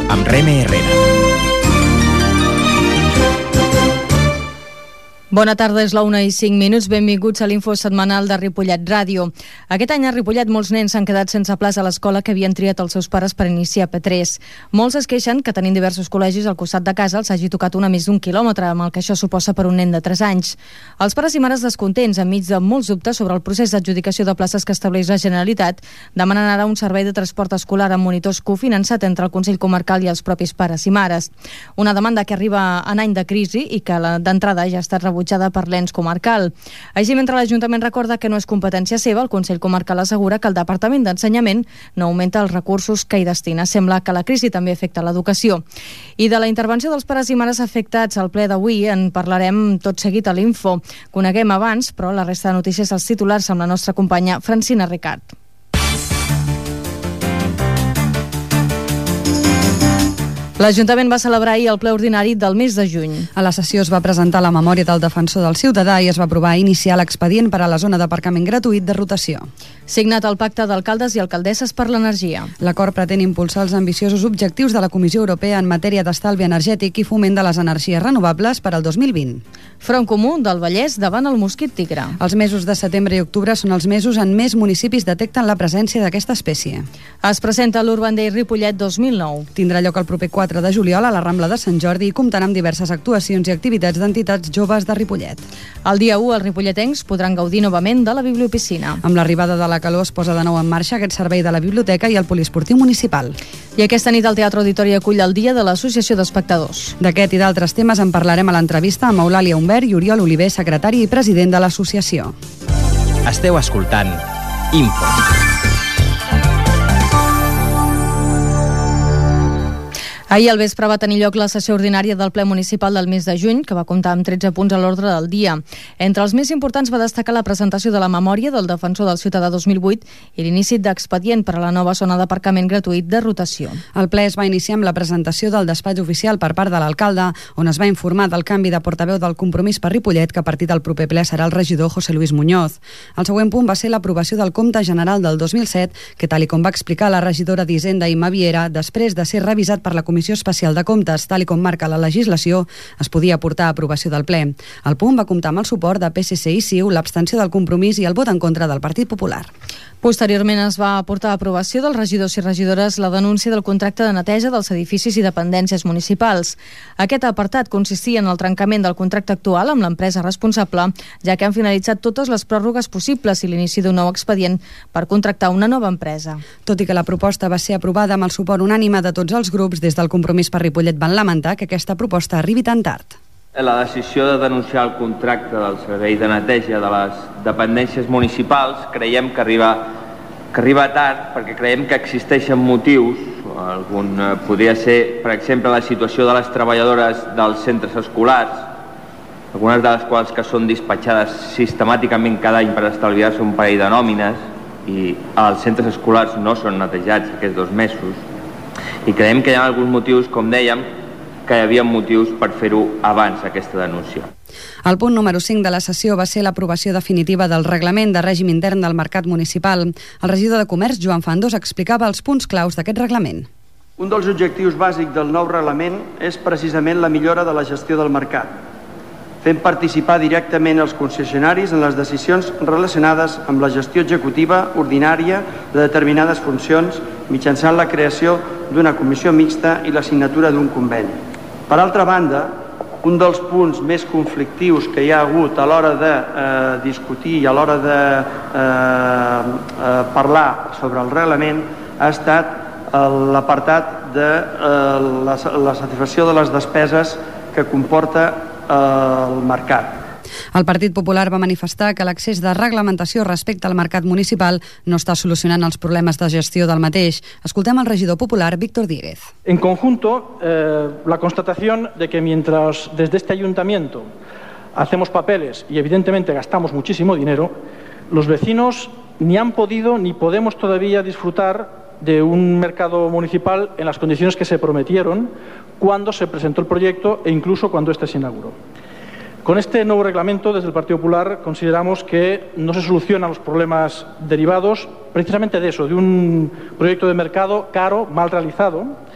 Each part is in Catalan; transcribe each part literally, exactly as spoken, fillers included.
amb Reme Herrera. Bona tarda, és la una i cinc minuts. Benvinguts a l'info setmanal de Ripollet Ràdio. Aquest any a Ripollet molts nens s'han quedat sense plaça a l'escola que havien triat els seus pares per iniciar P tres. Molts es queixen que tenint diversos col·legis al costat de casa els hagi tocat una més d'un quilòmetre, amb el que això suposa per un nen de tres anys. Els pares i mares descontents, enmig de molts dubtes sobre el procés d'adjudicació de places que estableix la Generalitat, demanen ara un servei de transport escolar amb monitors cofinançat entre el Consell Comarcal i els propis pares i mares. Una demanda que arriba en any de crisi i que d'entrada ja ha estat rebutjada per l'ens comarcal. Així, mentre l'Ajuntament recorda que no és competència seva, el Consell Comarcal assegura que el Departament d'Ensenyament no augmenta els recursos que hi destina. Sembla que la crisi també afecta l'educació. I de la intervenció dels pares i mares afectats al ple d'avui en parlarem tot seguit a l'Info. Coneguem abans, però, la resta de notícies als titulars amb la nostra companya Francina Ricard. L'Ajuntament va celebrar ahir el ple ordinari del mes de juny. A la sessió es va presentar la memòria del defensor del ciutadà i es va aprovar iniciar l'expedient per a la zona d'aparcament gratuït de rotació. Signat el pacte d'alcaldes i alcaldesses per l'energia. L'acord pretén impulsar els ambiciosos objectius de la Comissió Europea en matèria d'estalvi energètic i foment de les energies renovables per al dos mil vint. Front comú del Vallès davant el mosquit tigre. Els mesos de setembre i octubre són els mesos en més municipis detecten la presència d'aquesta espècie. Es presenta l'Urban Day Ripollet dos mil nou. Tindrà lloc el proper quatre de juliol a la Rambla de Sant Jordi i comptarà amb diverses actuacions i activitats d'entitats joves de Ripollet. El dia u els ripolletens podran gaudir novament de la bibliopiscina. Amb l'arribada de la calor es posa de nou en marxa aquest servei de la biblioteca i el poliesportiu municipal. I aquesta nit el Teatre Auditori acull el dia de l'Associació d'Espectadors. D'aquest i d'altres temes en parlarem a l'entrevista amb Eulàlia Humbert i Oriol Oliver, secretari i president de l'associació. Esteu escoltant Info. Ahir al vespre va tenir lloc la sessió ordinària del ple municipal del mes de juny, que va comptar amb tretze punts a l'ordre del dia. Entre els més importants va destacar la presentació de la memòria del defensor del ciutadà dos mil vuit i l'inici d'expedient per a la nova zona d'aparcament gratuït de rotació. El ple es va iniciar amb la presentació del despatx oficial per part de l'alcalde, on es va informar del canvi de portaveu del Compromís per Ripollet, que a partir del proper ple serà el regidor José Luis Muñoz. El següent punt va ser l'aprovació del compte general del dos mil set, que, tal i com va explicar la regidora d'Hisenda, Imma Viera, després de ser revisat per la Comissió Especial de Comptes, tal i com marca la legislació, es podia portar a aprovació del ple. El punt va comptar amb el suport de P S C i C I U, l'abstenció del Compromís i el vot en contra del Partit Popular. Posteriorment es va portar a aprovació dels regidors i regidores la denúncia del contracte de neteja dels edificis i dependències municipals. Aquest apartat consistia en el trencament del contracte actual amb l'empresa responsable, ja que han finalitzat totes les pròrrogues possibles i l'inici d'un nou expedient per contractar una nova empresa. Tot i que la proposta va ser aprovada amb el suport unànime de tots els grups, des del Compromís per Ripollet van lamentar que aquesta proposta arribi tan tard. La decisió de denunciar el contracte del servei de neteja de les dependències municipals creiem que arriba, que arriba tard perquè creiem que existeixen motius. Algun podria ser, per exemple, la situació de les treballadores dels centres escolars, algunes de les quals que són dispatxades sistemàticament cada any per estalviar-se un parell de nòmines i els centres escolars no són netejats aquests dos mesos. I creiem que hi ha alguns motius, com dèiem, que hi havia motius per fer-ho abans, aquesta denúncia. El punt número cinc de la sessió va ser l'aprovació definitiva del reglament de règim intern del mercat municipal. El regidor de Comerç, Joan Fandós, explicava els punts claus d'aquest reglament. Un dels objectius bàsics del nou reglament és precisament la millora de la gestió del mercat, fent participar directament els concessionaris en les decisions relacionades amb la gestió executiva ordinària de determinades funcions mitjançant la creació d'una comissió mixta i la signatura d'un conveni. Per altra banda, un dels punts més conflictius que hi ha hagut a l'hora de eh, discutir i a l'hora de eh, eh, parlar sobre el reglament ha estat eh, l'apartat de eh, la, la satisfacció de les despeses que comporta eh, el mercat. El Partit Popular va manifestar que l'accés de reglamentació respecte al mercat municipal no està solucionant els problemes de gestió del mateix. Escoltem el regidor popular Víctor Díguez. En conjunto, eh, la constatación de que mientras desde este ayuntamiento hacemos papeles y evidentemente gastamos muchísimo dinero, los vecinos ni han podido ni podemos todavía disfrutar de un mercado municipal en las condiciones que se prometieron cuando se presentó el proyecto e incluso cuando este se inauguró. Con este nuevo reglamento, desde el Partido Popular, consideramos que no se solucionan los problemas derivados precisamente de eso, de un proyecto de mercado caro, mal realizado,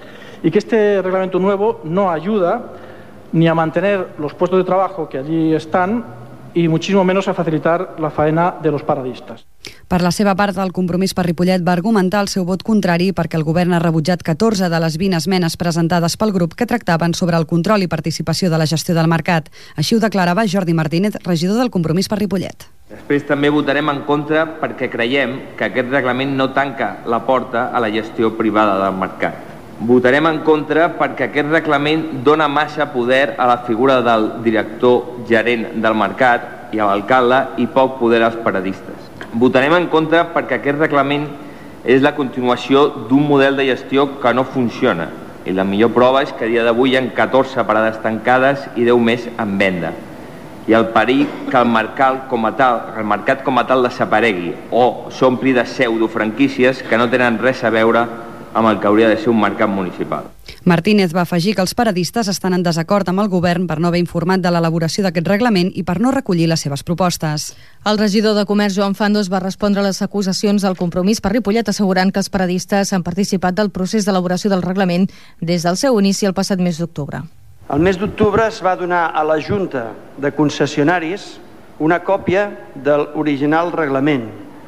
y que este reglamento nuevo no ayuda ni a mantener los puestos de trabajo que allí están y muchísimo menos a facilitar la faena de los paradistas. Per la seva part, el Compromís per Ripollet va argumentar el seu vot contrari perquè el govern ha rebutjat catorze de les vint esmenes presentades pel grup que tractaven sobre el control i participació de la gestió del mercat. Així ho declarava Jordi Martínez, regidor del Compromís per Ripollet. Després també votarem en contra perquè creiem que aquest reglament no tanca la porta a la gestió privada del mercat. Votarem en contra perquè aquest reglament dona massa poder a la figura del director gerent del mercat i a l'alcalde i poc poder als paradistes. Votarem en contra perquè aquest reglament és la continuació d'un model de gestió que no funciona i la millor prova és que a dia d'avui hi ha catorze parades tancades i deu més en venda. I el perill que el mercat com a tal, el mercat com a tal desaparegui o s'ompli de pseudofranquícies que no tenen res a veure amb el que hauria de ser un mercat municipal. Martínez va afegir que els paradistes estan en desacord amb el govern per no haver informat de l'elaboració d'aquest reglament i per no recollir les seves propostes. El regidor de Comerç, Joan Fandos, va respondre a les acusacions del Compromís per Ripollet assegurant que els paradistes han participat del procés d'elaboració del reglament des del seu inici el passat mes d'octubre. El mes d'octubre es va donar a la Junta de Concessionaris una còpia de l'original reglament.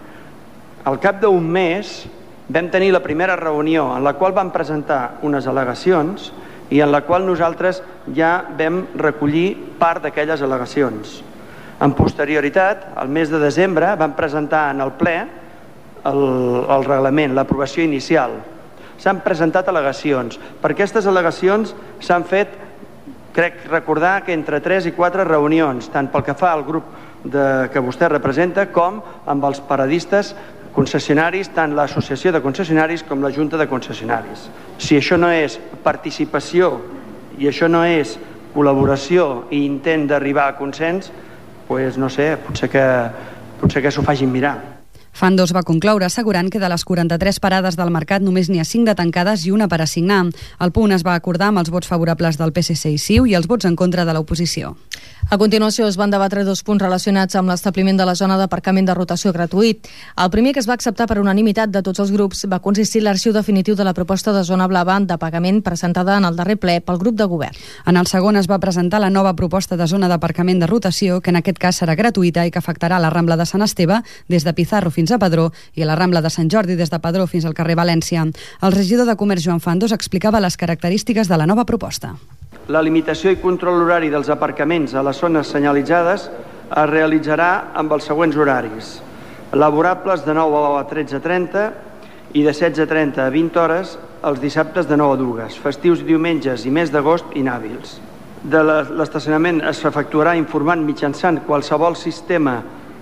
Al cap d'un mes vam tenir la primera reunió en la qual vam presentar unes al·legacions i en la qual nosaltres ja vam recollir part d'aquelles al·legacions. En posterioritat, al mes de desembre, vam presentar en el ple el, el reglament, l'aprovació inicial. S'han presentat al·legacions. Per aquestes al·legacions s'han fet, crec recordar, que entre tres i quatre reunions, tant pel que fa al grup de, que vostè representa com amb els paradistes concessionaris, tant l'associació de concessionaris com la Junta de Concessionaris. Si això no és participació i això no és col·laboració i intent d'arribar a consens, doncs no sé, potser que, potser que s'ho facin mirar. Fandos va concloure assegurant que de les quaranta-tres parades del mercat només n'hi ha cinc de tancades i una per assignar. El punt es va acordar amb els vots favorables del P S C i C I U i els vots en contra de l'oposició. A continuació es van debatre dos punts relacionats amb l'establiment de la zona d'aparcament de rotació gratuït. El primer, que es va acceptar per unanimitat de tots els grups, va consistir en l'arxiu definitiu de la proposta de zona blava de pagament presentada en el darrer ple pel grup de govern. En el segon es va presentar la nova proposta de zona d'aparcament de rotació, que en aquest cas serà gratuïta i que afectarà la Rambla de Sant Esteve des de Pizarro fins a Padró i a la Rambla de Sant Jordi des de Padró fins al carrer València. El regidor de Comerç, Joan Fandos, explicava les característiques de la nova proposta. La limitació i control horari dels aparcaments a les zones senyalitzades es realitzarà amb els següents horaris. Laborables de nou a tretze trenta i de setze trenta a vint hores els dissabtes de nou a dues, festius i diumenges i mes d'agost inhàbils. De l'estacionament es efectuarà informant mitjançant qualsevol sistema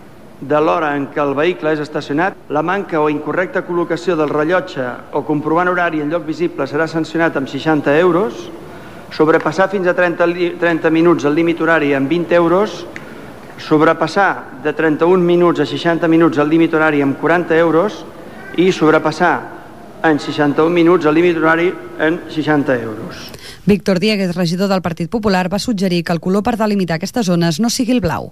de l'hora en què el vehicle és estacionat. La manca o incorrecta col·locació del rellotge o comprovant horari en lloc visible serà sancionat amb seixanta euros. Sobrepassar fins a trenta, trenta minuts el límit horari amb vint euros, sobrepassar de trenta-un minuts a seixanta minuts el límit horari amb quaranta euros i sobrepassar en seixanta-un minuts el límit horari en seixanta euros. Víctor Dieguez, regidor del Partit Popular, va suggerir que el color per delimitar aquestes zones no sigui el blau.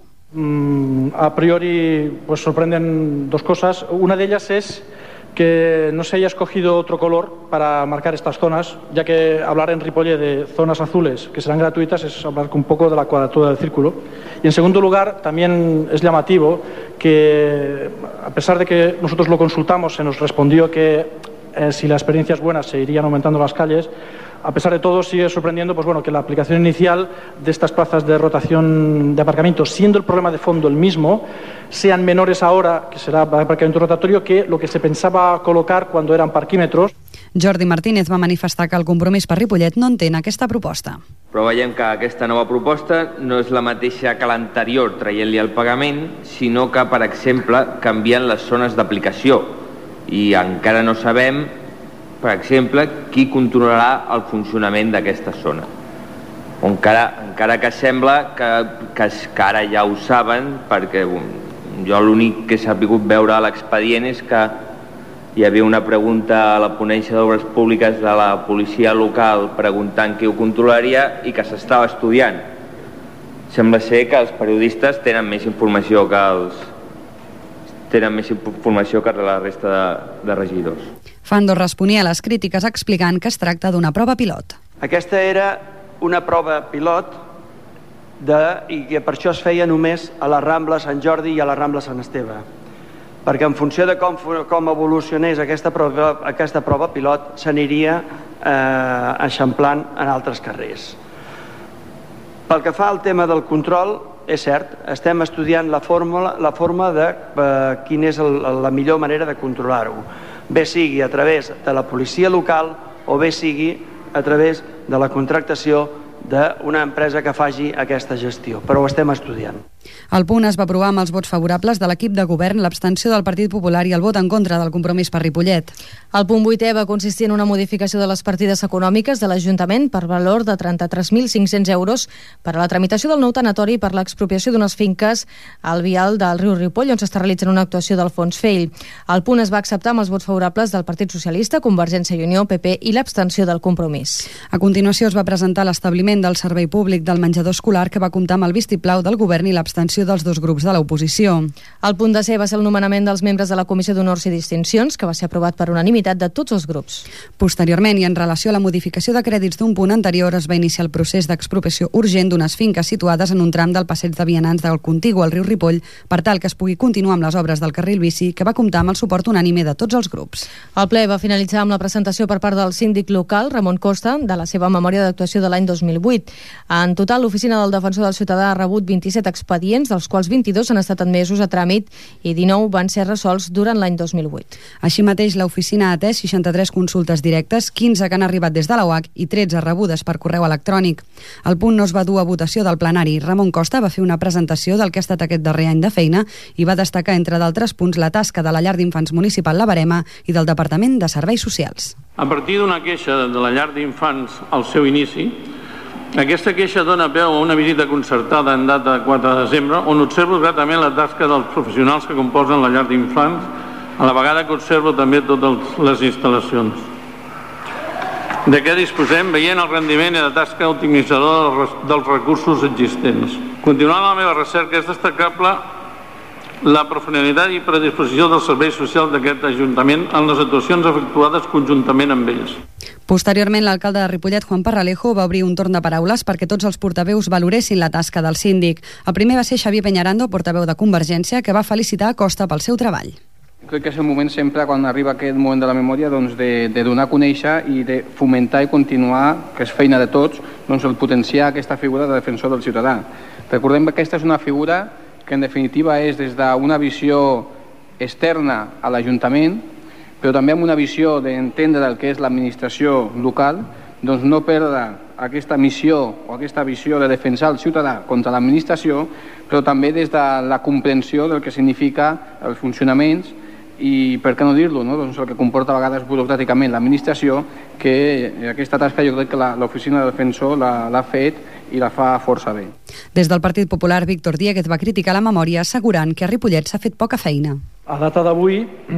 Mm, a priori pues sorprenden dos cosas. Una de ellas es que no se haya escogido otro color para marcar estas zonas, ya que hablar en Ripollet de zonas azules que serán gratuitas es hablar un poco de la cuadratura del círculo. Y en segundo lugar, también es llamativo que, a pesar de que nosotros lo consultamos, se nos respondió que eh, si la experiencia es buena se irían aumentando las calles. A pesar de todo, sigue sorprendiendo pues, bueno, que la aplicación inicial de estas plazas de rotación de aparcamiento, siendo el problema de fondo el mismo, sean menores ahora, que será aparcamiento rotatorio, que lo que se pensaba colocar cuando eran parquímetros. Jordi Martínez va manifestar que el Compromís per Ripollet no entén aquesta proposta. Però veiem que aquesta nova proposta no és la mateixa que l'anterior, traient-li el pagament, sinó que, per exemple, canvien les zones d'aplicació. I encara no sabem, per exemple, qui controlarà el funcionament d'aquesta zona. Encara, encara que sembla que, que, que ara ja ho saben, perquè jo l'únic que he sabut veure a l'expedient és que hi havia una pregunta a la ponència d'obres públiques de la policia local preguntant qui ho controlaria i que s'estava estudiant. Sembla ser que els periodistes tenen més informació que els tenen més informació que la resta de, de regidors. Fando responia a les crítiques explicant que es tracta d'una prova pilot. Aquesta era una prova pilot de, i que per això es feia només a la Rambla Sant Jordi i a la Rambla Sant Esteve, perquè en funció de com, com evolucionés aquesta prova, aquesta prova pilot s'aniria eh, eixamplant en altres carrers. Pel que fa al tema del control, és cert, estem estudiant la, fórmula, la forma de eh, quina és el, la millor manera de controlar-ho, bé sigui a través de la policia local o bé sigui a través de la contractació d'una empresa que faci aquesta gestió, però ho estem estudiant. El punt es va aprovar amb els vots favorables de l'equip de govern, l'abstenció del Partit Popular i el vot en contra del Compromís per Ripollet. El punt vuitè va consistir en una modificació de les partides econòmiques de l'Ajuntament per valor de trenta-tres mil cinc-cents euros per a la tramitació del nou tanatori per l'expropiació d'unes finques al vial del riu Ripoll, on s'està realitzant una actuació del Fons Fell. El punt es va acceptar amb els vots favorables del Partit Socialista, Convergència i Unió, P P i l'abstenció del Compromís. A continuació es va presentar l'establiment del servei públic del menjador escolar, que va comptar amb el vistiplau del govern i l'abstenció dels dos grups de l'oposició. El punt de C va ser el nomenament dels membres de la Comissió d'Honors i Distincions, que va ser aprovat per unanimitat de tots els grups. Posteriorment, i en relació a la modificació de crèdits d'un punt anterior, es va iniciar el procés d'expropiació urgent d'unes finques situades en un tram del passeig de vianants del contigu al riu Ripoll, per tal que es pugui continuar amb les obres del carril bici, que va comptar amb el suport unànime de tots els grups. El ple va finalitzar amb la presentació per part del síndic local, Ramon Costa, de la seva memòria d'actuació de l'any dos mil vuit. En total, l'Oficina del Defensor del Ciutadà ha rebut vint-i-set expedients, dels quals vint-i-dos han estat admesos a tràmit i dinou van ser resolts durant l'any dos mil vuit. Així mateix, l'oficina ha atès seixanta-tres consultes directes, quinze que han arribat des de la U A C i tretze rebudes per correu electrònic. El punt no es va dur a votació del plenari. Ramon Costa va fer una presentació del que ha estat aquest darrer any de feina i va destacar, entre d'altres punts, la tasca de la llar d'infants municipal La Verema i del Departament de Serveis Socials. A partir d'una queixa de la llar d'infants al seu inici, aquesta queixa dona peu a una visita concertada en data de quatre de desembre, on observo gratament la tasca dels professionals que composen la llar d'infants, a la vegada que observo també totes les instal·lacions. De què disposem veient el rendiment i la tasca optimitzadora dels recursos existents. Continuant la meva recerca, és destacable la professionalitat i predisposició dels serveis socials d'aquest Ajuntament en les actuacions efectuades conjuntament amb ells. Posteriorment, l'alcalde de Ripollet, Juan Parralejo, va obrir un torn de paraules perquè tots els portaveus valoressin la tasca del síndic. El primer va ser Xavier Peñarando, portaveu de Convergència, que va felicitar a Costa pel seu treball. Crec que és el moment sempre, quan arriba aquest moment de la memòria, doncs de, de donar a conèixer i de fomentar i continuar, que és feina de tots, doncs el potenciar aquesta figura de defensor del ciutadà. Recordem que aquesta és una figura que en definitiva és des d'una visió externa a l'Ajuntament, però també amb una visió d'entendre el que és l'administració local, doncs no perdre aquesta missió o aquesta visió de defensar el ciutadà contra l'administració, però també des de la comprensió del que significa els funcionaments i, per què no dir-lo, no? Doncs el que comporta a vegades burocràticament l'administració, que aquesta tasca jo crec que l'oficina de defensor l'ha fet i la fa força bé. Des del Partit Popular, Víctor Diéguez va criticar la memòria, assegurant que a Ripollet s'ha fet poca feina. A data d'avui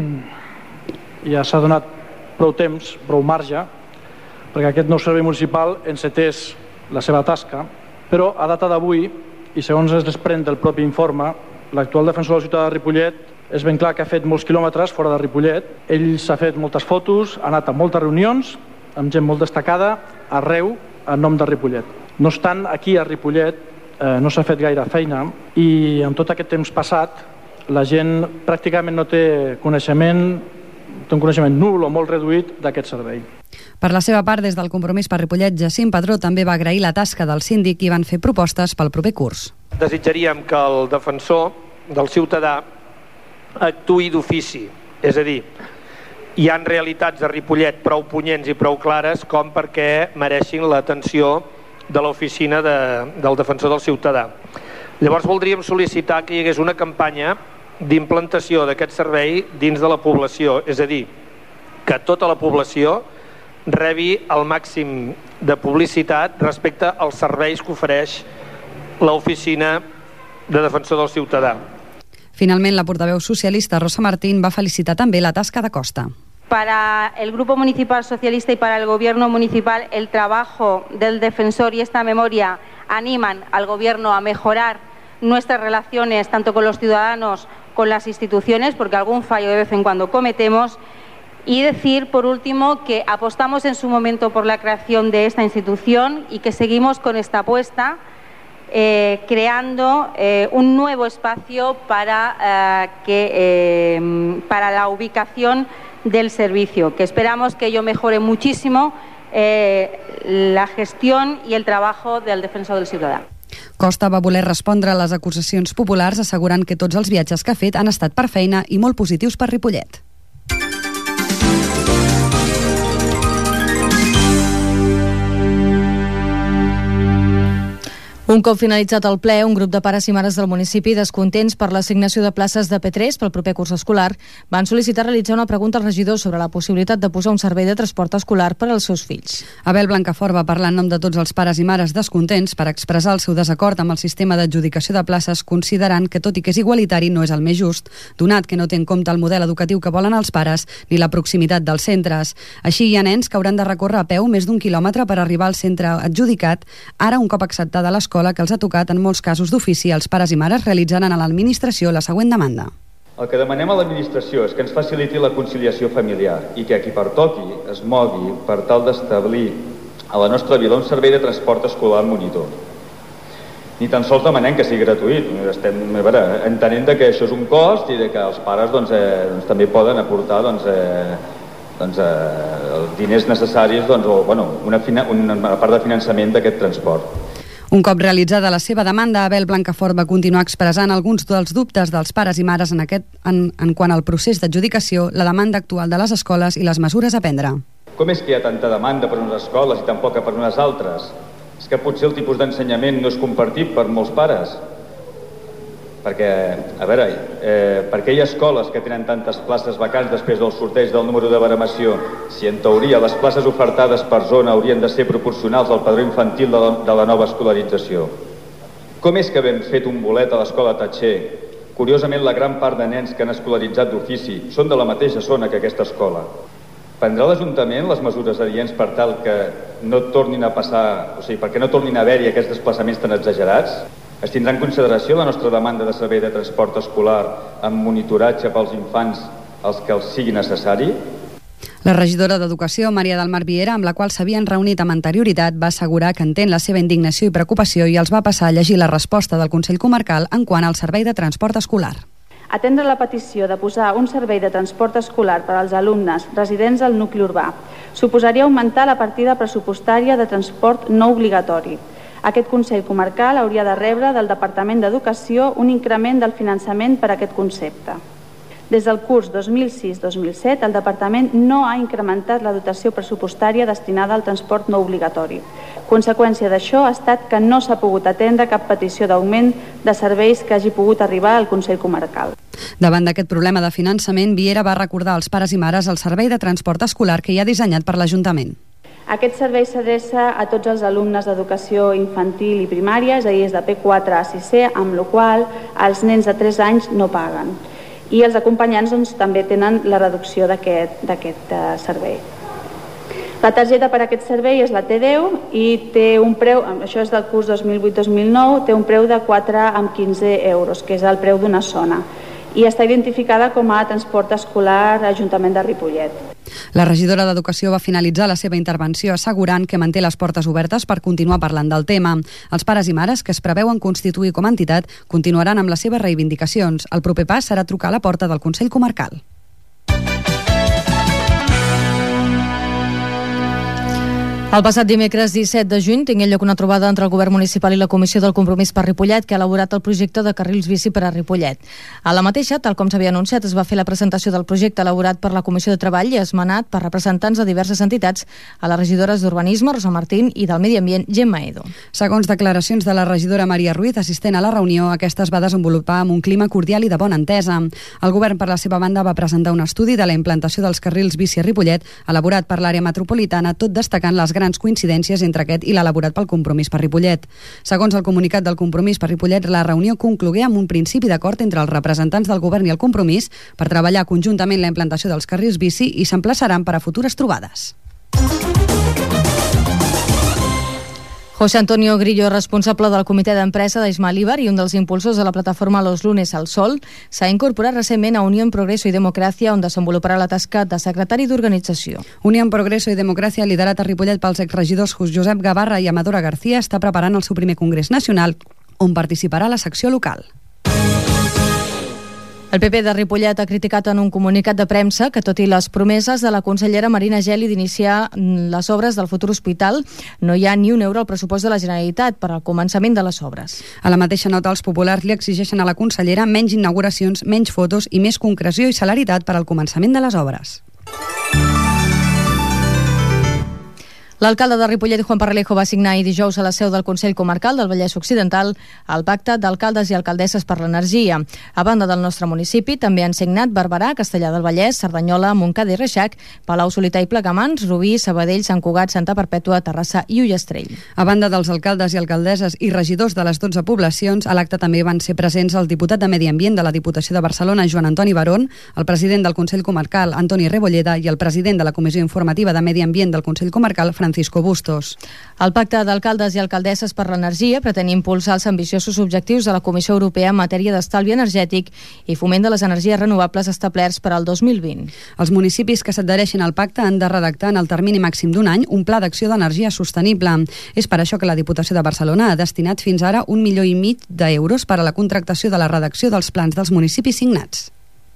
ja s'ha donat prou temps, prou marge, perquè aquest nou servei municipal encetés la seva tasca, però a data d'avui, i segons es desprèn del propi informe, l'actual defensor del ciutadà de Ripollet és ben clar que ha fet molts quilòmetres fora de Ripollet. Ell s'ha fet moltes fotos, ha anat a moltes reunions, amb gent molt destacada, arreu, en nom de Ripollet. No obstant, aquí a Ripollet eh, no s'ha fet gaire feina i en tot aquest temps passat la gent pràcticament no té coneixement, té un coneixement nul o molt reduït d'aquest servei. Per la seva part, des del Compromís per Ripollet, Jacint Padró també va agrair la tasca del síndic i van fer propostes pel proper curs. Desitjaríem que el defensor del ciutadà actuï d'ofici, és a dir, hi ha realitats a Ripollet prou punyents i prou clares com perquè mereixin l'atenció de l'oficina de, del defensor del ciutadà. Llavors voldríem sol·licitar que hi hagués una campanya d'implantació d'aquest servei dins de la població, és a dir, que tota la població rebi el màxim de publicitat respecte als serveis que ofereix l'oficina de defensor del ciutadà. Finalment, la portaveu socialista Rosa Martín va felicitar també la tasca de Costa. Para el Grupo Municipal Socialista y para el Gobierno Municipal, el trabajo del defensor y esta memoria animan al Gobierno a mejorar nuestras relaciones tanto con los ciudadanos, con las instituciones, porque algún fallo de vez en cuando cometemos, Y decir, por último, que apostamos en su momento por la creación de esta institución y que seguimos con esta apuesta, eh, creando eh, un nuevo espacio para, eh, que, eh, para la ubicación del servicio, que esperamos que ello mejore muchísimo eh, la gestión y el trabajo del defensor del ciutadà. Costa va voler respondre a les acusacions populars assegurant que tots els viatges que ha fet han estat per feina i molt positius per Ripollet. Un cop finalitzat el ple, un grup de pares i mares del municipi, descontents per l'assignació de places de P tres pel proper curs escolar, van sol·licitar realitzar una pregunta al regidor sobre la possibilitat de posar un servei de transport escolar per als seus fills. Abel Blancafort va parlar en nom de tots els pares i mares descontents per expressar el seu desacord amb el sistema d'adjudicació de places, considerant que, tot i que és igualitari, no és el més just, donat que no té en compte el model educatiu que volen els pares ni la proximitat dels centres. Així, hi ha nens que hauran de recórrer a peu més d'un quilòmetre per arribar al centre adjudicat, ara un cop acceptada l'escola que els ha tocat en molts casos d'ofici, els pares i mares realitzaran a l'administració la següent demanda. El que demanem a l'administració és que ens faciliti la conciliació familiar i que a qui pertoqui es mogui per tal d'establir a la nostra vila un servei de transport escolar monitor. Ni tan sols demanem que sigui gratuït, estem a veure, entenent que això és un cost i que els pares doncs, eh, doncs, també poden aportar doncs, eh, doncs, eh, els diners necessaris doncs, o bueno, una, una part de finançament d'aquest transport. Un cop realitzada la seva demanda, Abel Blancafort va continuar expressant alguns dels dubtes dels pares i mares en, aquest, en, en quant al procés d'adjudicació, la demanda actual de les escoles i les mesures a prendre. Com és que hi ha tanta demanda per unes escoles i tan poca per unes altres? És que potser el tipus d'ensenyament no és compartit per molts pares? Perquè, a veure, eh, per què hi ha escoles que tenen tantes places vacants després del sorteig del número de baremació, si en teoria les places ofertades per zona haurien de ser proporcionals al padró infantil de la, de la nova escolarització? Com és que hem fet un bolet a l'escola Tatxer? Curiosament, la gran part de nens que han escolaritzat d'ofici són de la mateixa zona que aquesta escola. Prendrà l'Ajuntament les mesures adients per tal que no tornin a passar, o sigui, perquè no tornin a haver-hi aquests desplaçaments tan exagerats? Es tindrà en consideració la nostra demanda de servei de transport escolar amb monitoratge pels infants els que els sigui necessari? La regidora d'Educació, Maria del Mar Viera, amb la qual s'havien reunit amb anterioritat, va assegurar que entén la seva indignació i preocupació i els va passar a llegir la resposta del Consell Comarcal en quant al servei de transport escolar. Atendre la petició de posar un servei de transport escolar per als alumnes residents al nucli urbà suposaria augmentar la partida pressupostària de transport no obligatori. Aquest Consell Comarcal hauria de rebre del Departament d'Educació un increment del finançament per a aquest concepte. Des del curs dos mil sis dos mil set, el Departament no ha incrementat la dotació pressupostària destinada al transport no obligatori. Conseqüència d'això ha estat que no s'ha pogut atendre cap petició d'augment de serveis que hagi pogut arribar al Consell Comarcal. Davant d'aquest problema de finançament, Viera va recordar als pares i mares el servei de transport escolar que hi ha dissenyat per l'Ajuntament. Aquest servei s'adreça a tots els alumnes d'educació infantil i primària, és a dir, és de P quatre a sisè, amb la qual cosa els nens de tres anys no paguen. I els acompanyants doncs, també tenen la reducció d'aquest uh, servei. La targeta per a aquest servei és la T deu i té un preu, això és del curs dos mil vuit dos mil nou, té un preu de quatre coma quinze euros, que és el preu d'una zona, i està identificada com a transport escolar Ajuntament de Ripollet. La regidora d'Educació va finalitzar la seva intervenció assegurant que manté les portes obertes per continuar parlant del tema. Els pares i mares que es preveuen constituir com a entitat continuaran amb les seves reivindicacions. El proper pas serà trucar a la porta del Consell Comarcal. El passat dimecres disset de juny tingué lloc una trobada entre el Govern Municipal i la Comissió del Compromís per Ripollet, que ha elaborat el projecte de carrils bici per a Ripollet. A la mateixa, tal com s'havia anunciat, es va fer la presentació del projecte elaborat per la Comissió de Treball i esmenat per representants de diverses entitats, a les regidores d'Urbanisme, Rosa Martín, i del Medi Ambient, Gemma Edo. Segons declaracions de la regidora Maria Ruiz, assistent a la reunió, aquesta es va desenvolupar amb un clima cordial i de bona entesa. El Govern, per la seva banda, va presentar un estudi de la implantació dels carrils bici a Ripollet, elaborat per l'àrea metropolitana, tot destacant les grans coincidències entre aquest i l'elaborat pel Compromís per Ripollet. Segons el comunicat del Compromís per Ripollet, la reunió conclogué amb un principi d'acord entre els representants del Govern i el Compromís per treballar conjuntament la implantació dels carrils bici i s'emplaçaran per a futures trobades. José Antonio Grillo, responsable del comitè d'empresa d'Ismalíbar i un dels impulsors de la plataforma Los Lunes al Sol, s'ha incorporat recentment a Unión Progreso i Democràcia, on desenvoluparà la tasca de secretari d'organització. Unión Progreso i Democràcia, liderat a Ripollet pels exregidors Josep Gavarra i Amadora García, està preparant el seu primer congrés nacional, on participarà la secció local. El P P de Ripollet ha criticat en un comunicat de premsa que, tot i les promeses de la consellera Marina Geli d'iniciar les obres del futur hospital, no hi ha ni un euro al pressupost de la Generalitat per al començament de les obres. A la mateixa nota, els populars li exigeixen a la consellera menys inauguracions, menys fotos i més concreció i celeritat per al començament de les obres. L'alcalde de Ripollet, Juan Parralejo, va signar ahir dijous a la seu del Consell Comarcal del Vallès Occidental el pacte d'alcaldes i alcaldesses per l'energia. A banda del nostre municipi, també han signat Barberà, Castellar del Vallès, Cerdanyola, Montcada i Reixac, Palau Solità i Plegamans, Rubí, Sabadell, Sant Cugat, Santa Perpètua, Terrassa i Ullastrell. A banda dels alcaldes i alcaldesses i regidors de les dotze poblacions, a l'acte també van ser presents el diputat de Medi Ambient de la Diputació de Barcelona, Joan Antoni Barón, el president del Consell Comarcal, Antoni Rebolleda, i el president de la Comissió Informativa de Medi Ambient del Consell Comarcal, Francisco Bustos. El pacte d'alcaldes i alcaldesses per l'energia pretén impulsar els ambiciosos objectius de la Comissió Europea en matèria d'estalvi energètic i foment de les energies renovables establerts per al dos mil vint. Els municipis que s'adhereixen al pacte han de redactar en el termini màxim d'un any un pla d'acció d'energia sostenible. És per això que la Diputació de Barcelona ha destinat fins ara un milió i mig d'euros per a la contractació de la redacció dels plans dels municipis signats.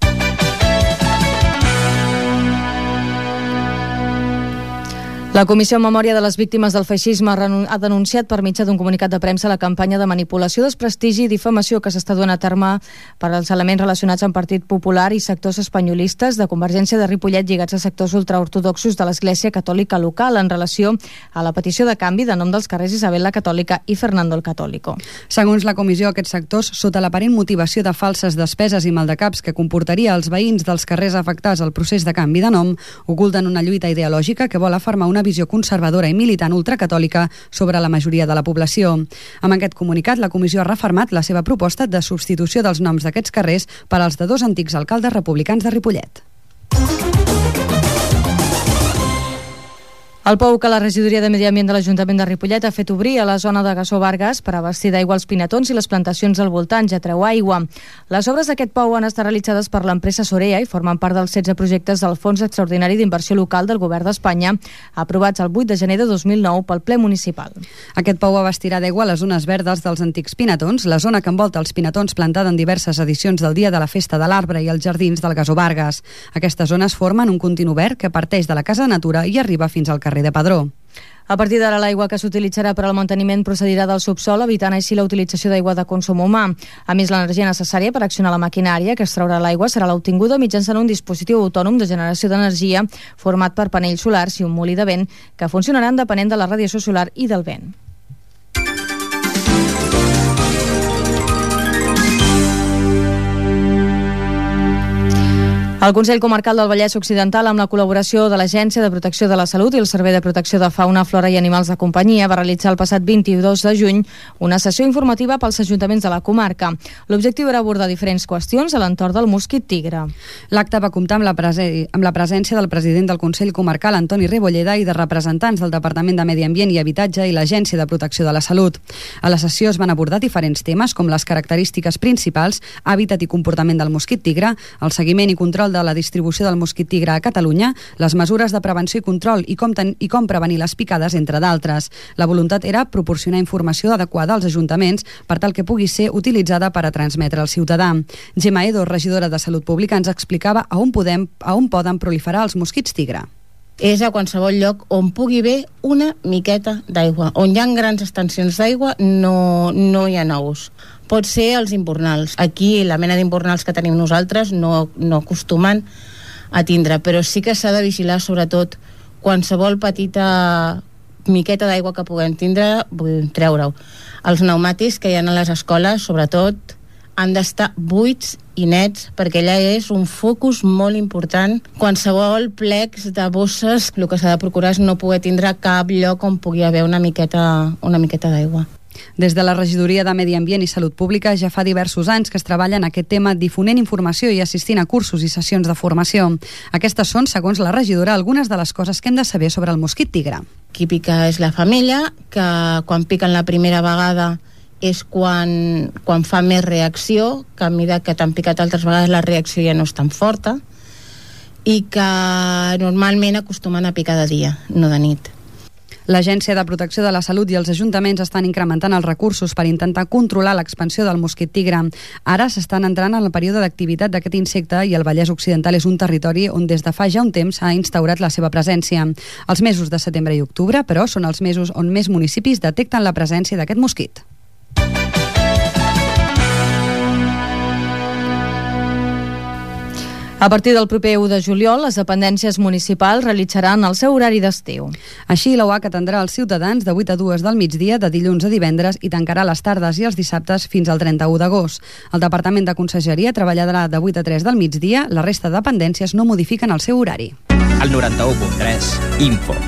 La Comissió en Memòria de les Víctimes del Feixisme ha denunciat per mitjà d'un comunicat de premsa la campanya de manipulació, desprestigi i difamació que s'està duent a terme per als elements relacionats amb Partit Popular i sectors espanyolistes de Convergència de Ripollet lligats a sectors ultraortodoxos de l'Església Catòlica local en relació a la petició de canvi de nom dels carrers Isabel la Catòlica i Fernando el Católico. Segons la comissió, aquests sectors, sota l'aparent motivació de falses despeses i maldecaps que comportaria als veïns dels carrers afectats al procés de canvi de nom, oculten una lluita ideològica que vol afermar una visió conservadora i militant ultracatòlica sobre la majoria de la població. Amb aquest comunicat, la comissió ha refermat la seva proposta de substitució dels noms d'aquests carrers per als de dos antics alcaldes republicans de Ripollet. El pou que la regidoria de Medi Ambient de l'Ajuntament de Ripollet ha fet obrir a la zona de Gassó Vargas per abastir d'aigua els pinatons i les plantacions al voltant ja treu aigua. Les obres d'aquest pou han estat realitzades per l'empresa Sorea i formen part dels setze projectes del Fons Extraordinari d'Inversió Local del Govern d'Espanya, aprovats el vuit de gener de dos mil nou pel ple municipal. Aquest pou abastirà d'aigua a les zones verdes dels antics pinatons, la zona que envolta els pinatons plantada en diverses edicions del Dia de la Festa de l'Arbre i els jardins del Gassó Vargas. Aquestes zones formen un continu verd que parteix de la Casa de Natura i arriba fins al carrer de Padró. A partir d'ara, l'aigua que s'utilitzarà per al manteniment procedirà del subsol, evitant així la utilització d'aigua de consum humà. A més, l'energia necessària per accionar la maquinària que extraurà l'aigua serà l'obtinguda mitjançant un dispositiu autònom de generació d'energia format per panells solars i un molí de vent que funcionaran depenent de la radiació solar i del vent. El Consell Comarcal del Vallès Occidental, amb la col·laboració de l'Agència de Protecció de la Salut i el Servei de Protecció de Fauna, Flora i Animals de Companyia, va realitzar el passat vint-i-dos de juny una sessió informativa pels ajuntaments de la comarca. L'objectiu era abordar diferents qüestions a l'entorn del mosquit tigre. L'acte va comptar amb la, prese amb la presència del president del Consell Comarcal, Antoni Rebolleda, i de representants del Departament de Medi Ambient i Habitatge i l'Agència de Protecció de la Salut. A la sessió es van abordar diferents temes com les característiques principals, hàbitat i comportament del mosquit tigre, el seguiment i control de la distribució del mosquit tigre a Catalunya, les mesures de prevenció i control i com, ten, i com prevenir les picades, entre d'altres. La voluntat era proporcionar informació adequada als ajuntaments per tal que pugui ser utilitzada per a transmetre al ciutadà. Gemma Edo, regidora de Salut Pública, ens explicava a on, podem, a on poden proliferar els mosquits tigre. És a qualsevol lloc on pugui haver una miqueta d'aigua. On hi ha grans extensions d'aigua no, no hi ha nous. Pot ser els imbornals. Aquí la mena d'imbornals que tenim nosaltres no, no acostumen a tindre, però sí que s'ha de vigilar sobretot qualsevol petita miqueta d'aigua que puguem tindre, vull treure-ho. Els pneumàtics que hi ha a les escoles, sobretot, han d'estar buits i nets, perquè allà és un focus molt important. Qualsevol plecs de bosses, el que s'ha de procurar és no poder tindre cap lloc on pugui haver una miqueta, una miqueta d'aigua. Des de la Regidoria de Medi Ambient i Salut Pública ja fa diversos anys que es treballa en aquest tema difonent informació i assistint a cursos i sessions de formació. Aquestes són, segons la regidora, algunes de les coses que hem de saber sobre el mosquit tigre. Qui pica és la femella, que quan piquen la primera vegada és quan, quan fa més reacció, que a mesura que t'han picat altres vegades la reacció ja no és tan forta, i que normalment acostumen a picar de dia, no de nit. L'Agència de Protecció de la Salut i els ajuntaments estan incrementant els recursos per intentar controlar l'expansió del mosquit tigre. Ara s'estan entrant en el període d'activitat d'aquest insecte i el Vallès Occidental és un territori on des de fa ja un temps s'ha instaurat la seva presència. Els mesos de setembre i octubre, però, són els mesos on més municipis detecten la presència d'aquest mosquit. A partir del proper u de juliol, les dependències municipals realitzaran el seu horari d'estiu. Així, la U A C atendrà els ciutadans de vuit a dues del migdia, de dilluns a divendres, i tancarà les tardes i els dissabtes fins al trenta-u d'agost. El Departament de Conselleria treballarà de vuit a tres del migdia, la resta de dependències no modifiquen el seu horari. El noranta-u punt tres, Info.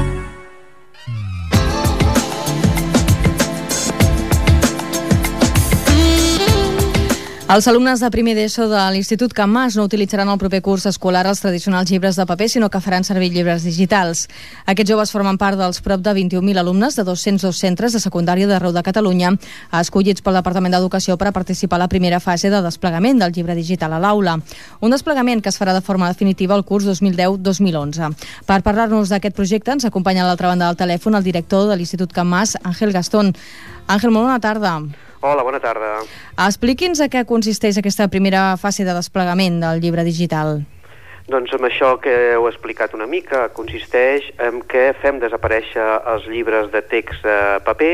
Els alumnes de primer d'ESO de l'Institut Can Mas no utilitzaran el proper curs escolar els tradicionals llibres de paper, sinó que faran servir llibres digitals. Aquests joves formen part dels prop de vint-i-un mil alumnes de dos-cents dos centres de secundària d'arreu de Catalunya, escollits pel Departament d'Educació per a participar a la primera fase de desplegament del llibre digital a l'aula. Un desplegament que es farà de forma definitiva el curs dos mil deu dos mil onze. Per parlar-nos d'aquest projecte ens acompanya a l'altra banda del telèfon el director de l'Institut Can Mas, Àngel Gastón. Àngel, molt bona tarda. Hola, bona tarda. Expliqui'ns a què consisteix aquesta primera fase de desplegament del llibre digital. Doncs amb això que heu explicat una mica, consisteix en que fem desaparèixer els llibres de text de paper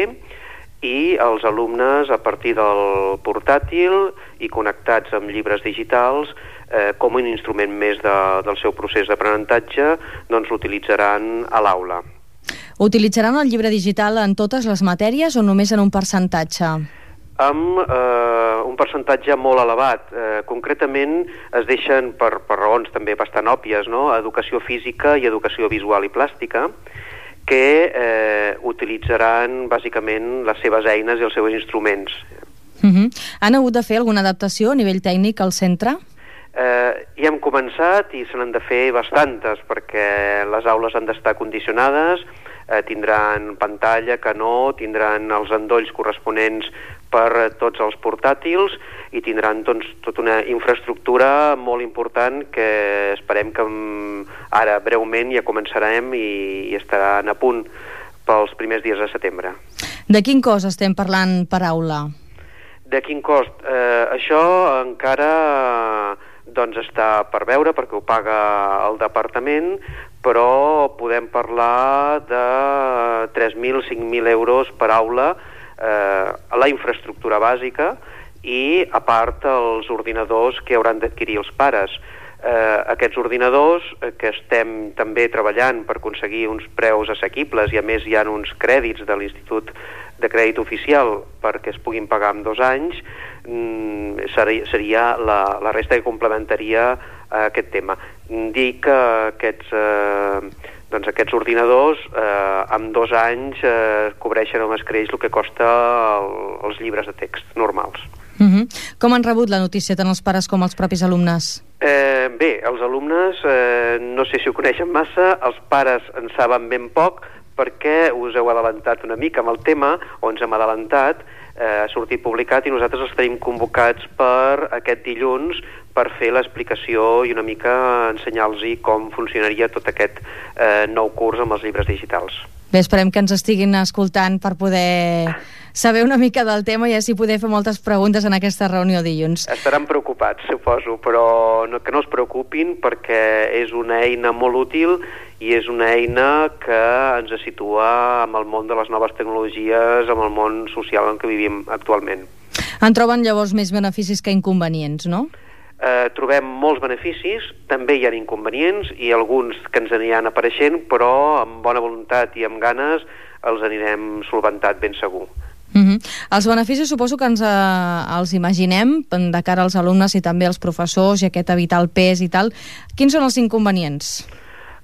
i els alumnes, a partir del portàtil i connectats amb llibres digitals, eh, com un instrument més de, del seu procés d'aprenentatge, doncs l'utilitzaran a l'aula. Utilitzaran el llibre digital en totes les matèries o només en un percentatge? Amb eh, un percentatge molt elevat. Eh, concretament es deixen, per, per raons també bastant òbvies, no? Educació física i educació visual i plàstica, que eh, utilitzaran bàsicament les seves eines i els seus instruments. Uh-huh. Han hagut de fer alguna adaptació a nivell tècnic al centre? Eh, ja hem començat i se n'han de fer bastantes, perquè les aules han d'estar condicionades, eh, tindran pantalla, canó, tindran els endolls corresponents per tots els portàtils i tindran doncs, tota una infraestructura molt important que esperem que ara breument ja començarem i, i estaran a punt pels primers dies de setembre. De quin cost estem parlant per aula? De quin cost? Eh, això encara doncs, està per veure perquè ho paga el departament, però podem parlar de tres mil, cinc mil euros per aula eh, a la infraestructura bàsica i, a part, els ordinadors que hauran d'adquirir els pares. Eh, aquests ordinadors eh, que estem també treballant per aconseguir uns preus assequibles i, a més, hi ha uns crèdits de l'Institut de Crèdit Oficial perquè es puguin pagar en dos anys, mm, seria, seria la, la resta que complementaria eh, aquest tema. Dic que aquests, eh, doncs aquests ordinadors eh, en dos anys eh, cobreixen o escreix el que costa el, els llibres de text normals. Uh-huh. Com han rebut la notícia tant els pares com els propis alumnes? Eh, bé, els alumnes eh, no sé si ho coneixen massa, els pares en saben ben poc perquè us heu adelantat una mica amb el tema, o ens hem adelantat, eh, ha sortit publicat i nosaltres els tenim convocats per aquest dilluns per fer l'explicació i una mica ensenyar-los com funcionaria tot aquest eh, nou curs amb els llibres digitals. Bé, esperem que ens estiguin escoltant per poder saber una mica del tema i així poder fer moltes preguntes en aquesta reunió dilluns. Estaran preocupats, suposo, però no, que no es preocupin perquè és una eina molt útil i és una eina que ens situa amb el món de les noves tecnologies, amb el món social en què vivim actualment. En troben llavors més beneficis que inconvenients, no? Eh, trobem molts beneficis, també hi ha inconvenients i alguns que ens aniran apareixent, però amb bona voluntat i amb ganes els anirem solventat ben segur. Uh-huh. Els beneficis suposo que ens eh, els imaginem de cara als alumnes i també als professors i aquest evitar el pes i tal. Quins són els inconvenients?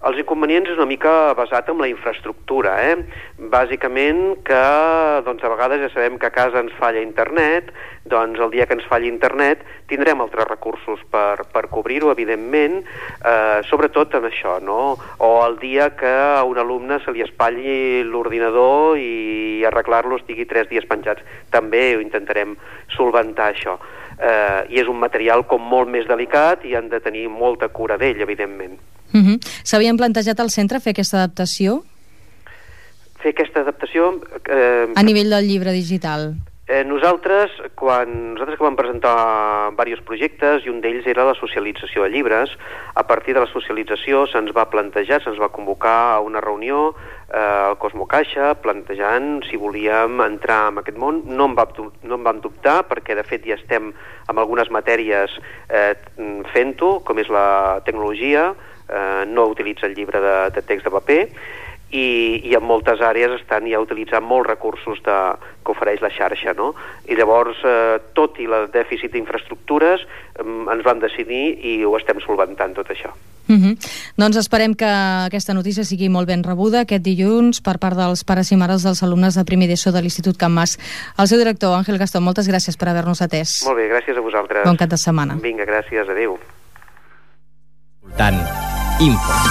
Els inconvenients és una mica basat en la infraestructura, eh? Bàsicament que, doncs, a vegades ja sabem que a casa ens falla internet, doncs el dia que ens falli internet tindrem altres recursos per, per cobrir-ho, evidentment, eh, sobretot en això, no? O el dia que a un alumne se li espatlli l'ordinador i arreglar-lo estigui tres dies penjats. També ho intentarem solventar, això. Eh, I és un material com molt més delicat i han de tenir molta cura d'ell, evidentment. Uh-huh. S'havien plantejat al centre fer aquesta adaptació? Fer aquesta adaptació... Eh, a nivell del llibre digital? Eh, nosaltres, quan, nosaltres que vam presentar diversos projectes, i un d'ells era la socialització de llibres, a partir de la socialització se'ns va plantejar, se'ns va convocar a una reunió eh, al Cosmo Caixa, plantejant si volíem entrar en aquest món. No en, va, no en vam dubtar, perquè de fet ja estem amb algunes matèries eh, fent-ho, com és la tecnologia, eh, no utilitza el llibre de, de text de paper, i, i en moltes àrees estan ja utilitzant molts recursos de, que ofereix la xarxa, no? I llavors, eh, tot i el dèficit d'infraestructures, eh, ens vam decidir i ho estem solventant, tot això. Uh-huh. Doncs esperem que aquesta notícia sigui molt ben rebuda aquest dilluns per part dels pares i mares dels alumnes de primer d'ESO de l'Institut Can Mas. El seu director, Àngel Gastón, moltes gràcies per haver-nos atès. Molt bé, gràcies a vosaltres. Bon cap de setmana. Vinga, gràcies, adéu. Tant, info.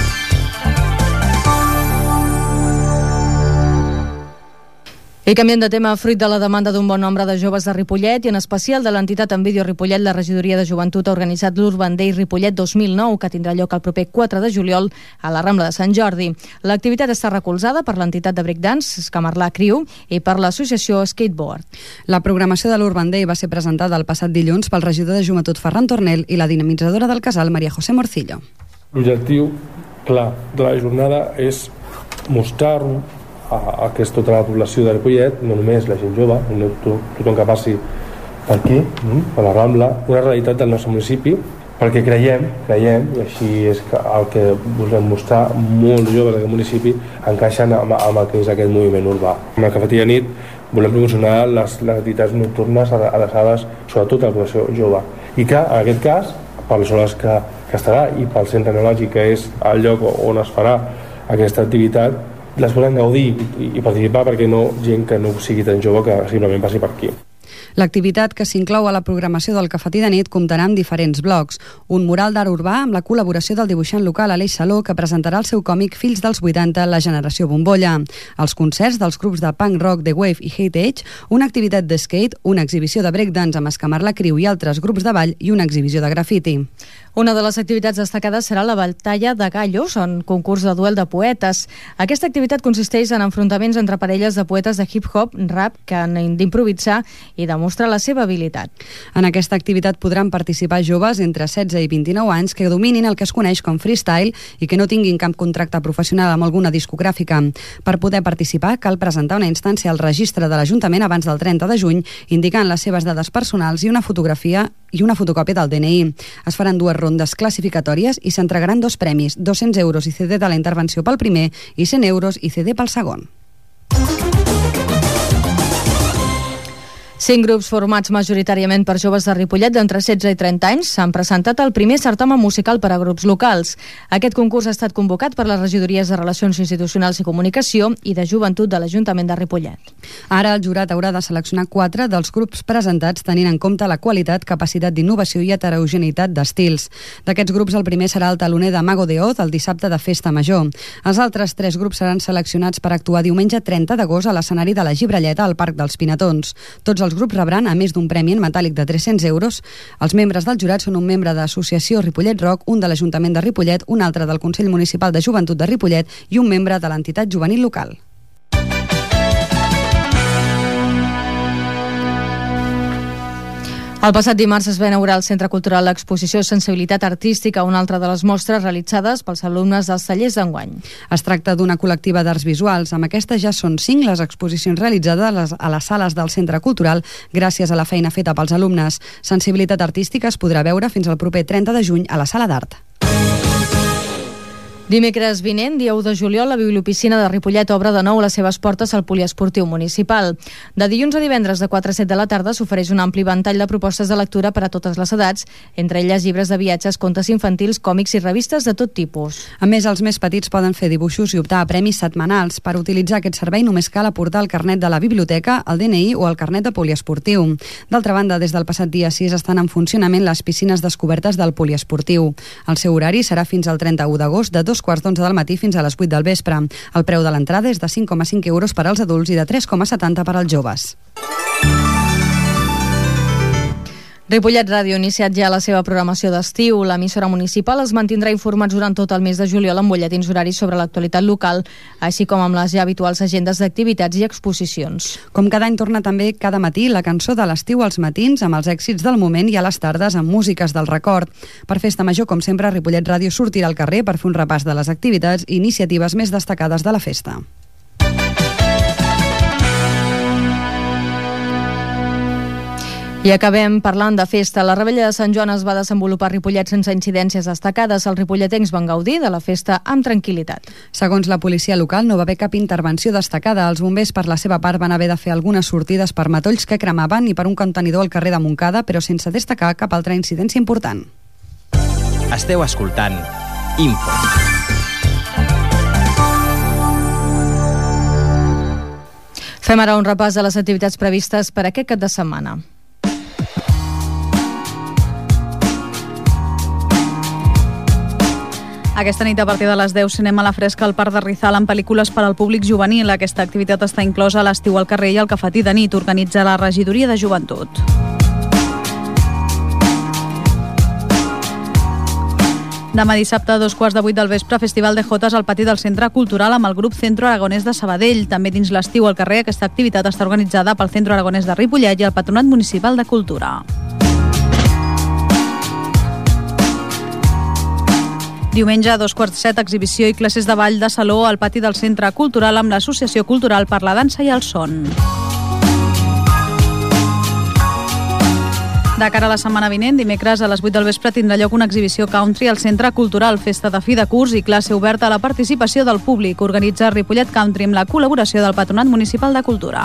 I canviant de tema, fruit de la demanda d'un bon nombre de joves de Ripollet i en especial de l'entitat Envidio Ripollet, la Regidoria de Joventut ha organitzat l'Urban Day Ripollet dos mil nou, que tindrà lloc el proper quatre de juliol a la Rambla de Sant Jordi. L'activitat està recolzada per l'entitat de breakdance Escamarlà Crew i per l'associació Skateboard. La programació de l'Urban Day va ser presentada el passat dilluns pel regidor de Joventut Ferran Tornel i la dinamitzadora del casal Maria José Morcillo. L'objectiu clar de la jornada és mostrar a, a que és tota la població de Ripollet, no només la gent jove, no to, tothom que passi per aquí, per la Rambla, una realitat del nostre municipi, perquè creiem, creiem, i així és que el que volem mostrar, molts joves d'aquest municipi encaixen amb, amb el que és aquest moviment urbà. Amb el Cafetí de Nit volem promocionar les, les activitats nocturnes adreçades sobretot a la població jove. I que, en aquest cas, per les hores que, que estarà i pel centre neològic, que és el lloc on es farà aquesta activitat, les volen gaudir i, i participar, perquè no gent que no sigui tan jove que simplement passi per aquí. L'activitat, que s'inclou a la programació del Cafetí de Nit, comptarà amb diferents blocs. Un mural d'art urbà amb la col·laboració del dibuixant local Aleix Saló, que presentarà el seu còmic Fills dels vuitanta, la generació bombolla. Els concerts dels grups de punk rock, The Wave i Hate Age, una activitat de skate, una exhibició de breakdance amb Escamarlà Crew i altres grups de ball i una exhibició de grafiti. Una de les activitats destacades serà la Batalla de Gallos, en concurs de duel de poetes. Aquesta activitat consisteix en enfrontaments entre parelles de poetes de hip-hop, rap, que han d'improvisar i demostrar la seva habilitat. En aquesta activitat podran participar joves entre setze i vint-i-nou anys que dominin el que es coneix com freestyle i que no tinguin cap contracte professional amb alguna discogràfica. Per poder participar cal presentar una instància al registre de l'Ajuntament abans del trenta de juny, indicant les seves dades personals i una fotografia i una fotocòpia del D N I. Es faran dues rondes classificatòries i s'entregaran dos premis, dos-cents euros i C D de la intervenció pel primer i cent euros i C D pel segon. Cinc grups formats majoritàriament per joves de Ripollet d'entre setze i trenta anys s'han presentat al primer certamen musical per a grups locals. Aquest concurs ha estat convocat per les regidories de Relacions Institucionals i Comunicació i de Joventut de l'Ajuntament de Ripollet. Ara el jurat haurà de seleccionar quatre dels grups presentats tenint en compte la qualitat, capacitat d'innovació i heterogeneïtat d'estils. D'aquests grups el primer serà el taloner de Mago de Oz el dissabte de Festa Major. Els altres tres grups seran seleccionats per actuar diumenge trenta d'agost a l'escenari de la Gibralleta al Parc dels Pinatons. Tots els grups rebran, a més d'un premi en metàl·lic de tres-cents euros. Els membres del jurat són un membre de l'Associació Ripollet Rock, un de l'Ajuntament de Ripollet, un altre del Consell Municipal de Joventut de Ripollet i un membre de l'entitat juvenil local. El passat dimarts es va inaugurar al Centre Cultural l'exposició Sensibilitat Artística, una altra de les mostres realitzades pels alumnes dels tallers d'enguany. Es tracta d'una col·lectiva d'arts visuals. Amb aquesta ja són cinc les exposicions realitzades a les, a les sales del Centre Cultural gràcies a la feina feta pels alumnes. Sensibilitat Artística es podrà veure fins al proper trenta de juny a la Sala d'Art. Dimecres vinent, dia u de juliol, la Bibliopiscina de Ripollet obre de nou les seves portes al poliesportiu municipal. De dilluns a divendres de quatre a set de la tarda s'ofereix un ampli ventall de propostes de lectura per a totes les edats, entre elles llibres de viatges, contes infantils, còmics i revistes de tot tipus. A més, els més petits poden fer dibuixos i optar a premis setmanals. Per utilitzar aquest servei només cal aportar el carnet de la biblioteca, el D N I o el carnet de poliesportiu. D'altra banda, des del passat dia sis estan en funcionament les piscines descobertes del poliesportiu. El seu horari serà fins al trenta-u d'agost de dos quarts d'onze del matí fins a les vuit del vespre. El preu de l'entrada és de cinc coma cinc euros per als adults i de tres coma setanta per als joves. Ripollet Ràdio ha iniciat ja la seva programació d'estiu. L'emissora municipal es mantindrà informats durant tot el mes de juliol amb butlletins horaris sobre l'actualitat local, així com amb les ja habituals agendes d'activitats i exposicions. Com cada any torna també cada matí la cançó de l'estiu als matins amb els èxits del moment i a les tardes amb músiques del record. Per Festa Major, com sempre, Ripollet Ràdio sortirà al carrer per fer un repàs de les activitats i iniciatives més destacades de la festa. I acabem parlant de festa. La Rebella de Sant Joan es va desenvolupar a Ripollet sense incidències destacades. Els ripolletens van gaudir de la festa amb tranquil·litat. Segons la policia local, no va haver cap intervenció destacada. Els bombers, per la seva part, van haver de fer algunes sortides per matolls que cremaven i per un contenidor al carrer de Montcada, però sense destacar cap altra incidència important. Esteu escoltant Info. Fem ara un repàs de les activitats previstes per aquest cap de setmana. Aquesta nit a partir de les deu cinema a la fresca al Parc de Rizal amb pel·lícules per al públic juvenil. Aquesta activitat està inclosa a l'estiu al carrer i al cafetí de nit. Organitza la Regidoria de Joventut. Demà dissabte, a dos quarts de vuit del vespre, Festival de Jotes al pati del Centre Cultural amb el grup Centro Aragonès de Sabadell. També dins l'estiu al carrer, aquesta activitat està organitzada pel Centro Aragonès de Ripollet i el Patronat Municipal de Cultura. Diumenge, a dos quarts de set, exhibició i classes de ball de saló al pati del Centre Cultural amb l'Associació Cultural per la Dansa i el Son. De cara a la setmana vinent, dimecres a les vuit del vespre tindrà lloc una exhibició country al Centre Cultural, festa de fi de curs i classe oberta a la participació del públic. Organitza Ripollet Country amb la col·laboració del Patronat Municipal de Cultura.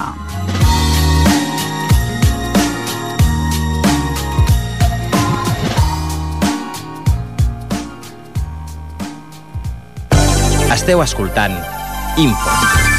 Esteu escoltant Info.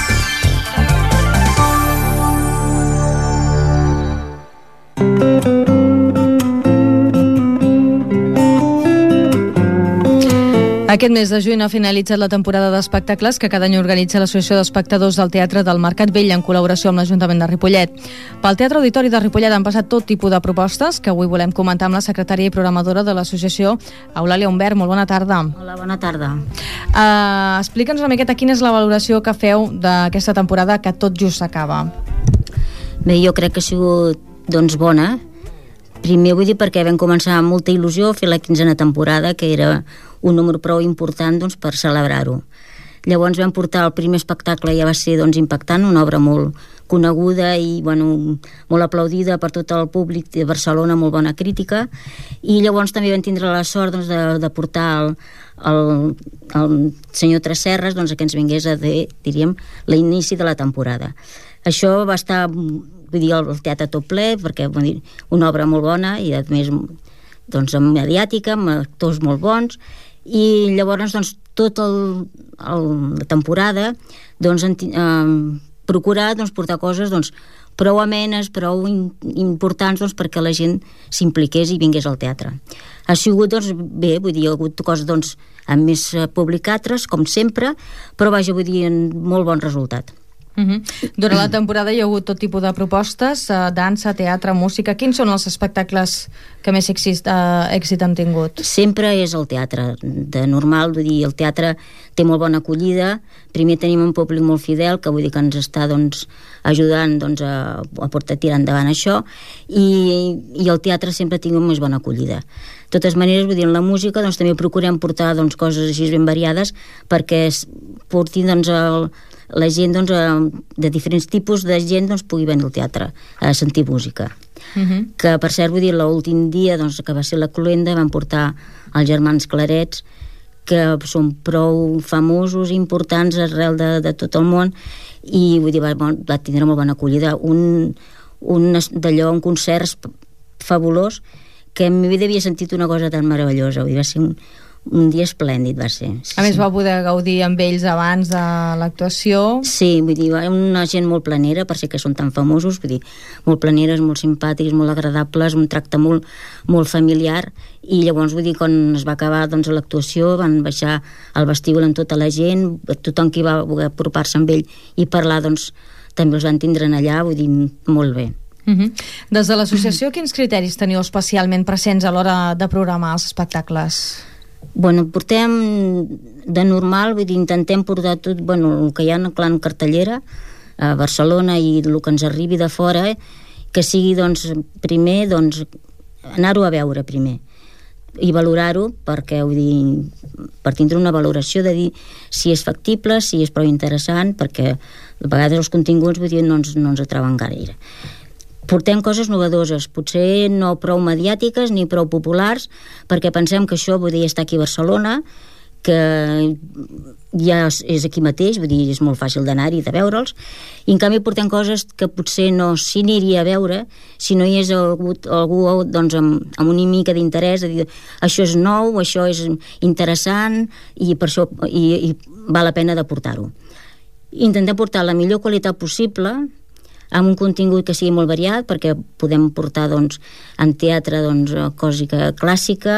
Aquest mes de juny ha finalitzat la temporada d'espectacles que cada any organitza l'Associació d'Espectadors del Teatre del Mercat Vell en col·laboració amb l'Ajuntament de Ripollet. Pel Teatre Auditori de Ripollet han passat tot tipus de propostes que avui volem comentar amb la secretària i programadora de l'associació, Eulàlia Humbert. Molt bona tarda. Hola, bona tarda. Uh, Explica'ns una miqueta quina és la valoració que feu d'aquesta temporada que tot just s'acaba. Bé, jo crec que ha sigut doncs, bona. Primer vull dir perquè vam començar amb molta il·lusió a fer la quinzena temporada, que era un número prou important doncs, per celebrar-ho. Llavors vam portar el primer espectacle, ja va ser doncs, impactant, una obra molt coneguda i bueno, molt aplaudida per tot el públic de Barcelona, molt bona crítica, i llavors també vam tindre la sort doncs, de, de portar el, el, el senyor Tresserres doncs, a que ens vingués a dir, diríem, l'inici de la temporada. Això va estar, vull dir, el teatre tot ple, perquè vull dir, una obra molt bona i a més doncs, mediàtica, amb actors molt bons, i llavors doncs, tota la temporada doncs, eh, procurar doncs, portar coses doncs, prou amenes, prou in, importants doncs, perquè la gent s'impliqués i vingués al teatre. Ha sigut doncs, bé, vull dir, hi ha hagut coses doncs, amb més publicatres, com sempre, però vaja, vull dir, molt bon resultat. Uh-huh. Durant la temporada hi ha hagut tot tipus de propostes, uh, dansa, teatre, música. Quins són els espectacles que més èxit, uh, èxit han tingut? Sempre és el teatre, de normal, vull dir, el teatre té molt bona acollida. Primer tenim un públic molt fidel, que vull dir que ens està doncs, ajudant doncs, a, a portar tirar endavant això, i, i el teatre sempre ha tingut més bona acollida. De totes maneres, vull dir, en la música doncs, també procurem portar doncs, coses així ben variades perquè portin doncs, el la gent doncs, de diferents tipus de gent doncs, pugui venir al teatre a sentir música. Uh-huh. Que per cert vull dir l'últim dia doncs, que va ser la cloenda van portar els germans Clarets, que són prou famosos, importants arrel de, de tot el món, i vull dir, va, va tindre molt bona acollida. Un, un d'allò, un concert fabulós, que en mi vida havia sentit una cosa tan meravellosa. Vull dir, va ser un, un dia esplèndid, va ser. Sí, a més, sí. va poder gaudir amb ells abans de l'actuació. Sí, vull dir, una gent molt planera, per ser que són tan famosos, vull dir, molt planeres, molt simpàtics, molt agradables, un tracte molt, molt familiar, i llavors, vull dir, quan es va acabar doncs, l'actuació, van baixar al vestíbul amb tota la gent, tothom qui va voler apropar-se amb ell i parlar, doncs, també els van tindre allà, vull dir, molt bé. Uh-huh. Des de l'associació, quins criteris teniu especialment presents a l'hora de programar els espectacles? Bueno, portem de normal, vull dir, intentem portar tot, bueno, el que hi ha clar en cartellera a Barcelona i el que ens arribi de fora, eh, que sigui, doncs, primer, doncs, anar-ho a veure primer i valorar-ho, perquè, vull dir, per tindre una valoració de dir si és factible, si és prou interessant, perquè a vegades els continguts, vull dir, no ens, no ens atrauen gaire. Portem coses novedoses, potser no prou mediàtiques ni prou populars, perquè pensem que això, vull dir, està aquí a Barcelona, que ja és aquí mateix, vull dir, és molt fàcil d'anar-hi, de veure'ls, i en canvi portem coses que potser no s'hi aniria a veure si no hi és algú, algú doncs, amb, amb una mica d'interès, de dir, això és nou, això és interessant, i per això i, i val la pena de portar-ho. Intentem portar la millor qualitat possible, amb un contingut que sigui molt variat, perquè podem portar, doncs, en teatre, doncs, cosa clàssica,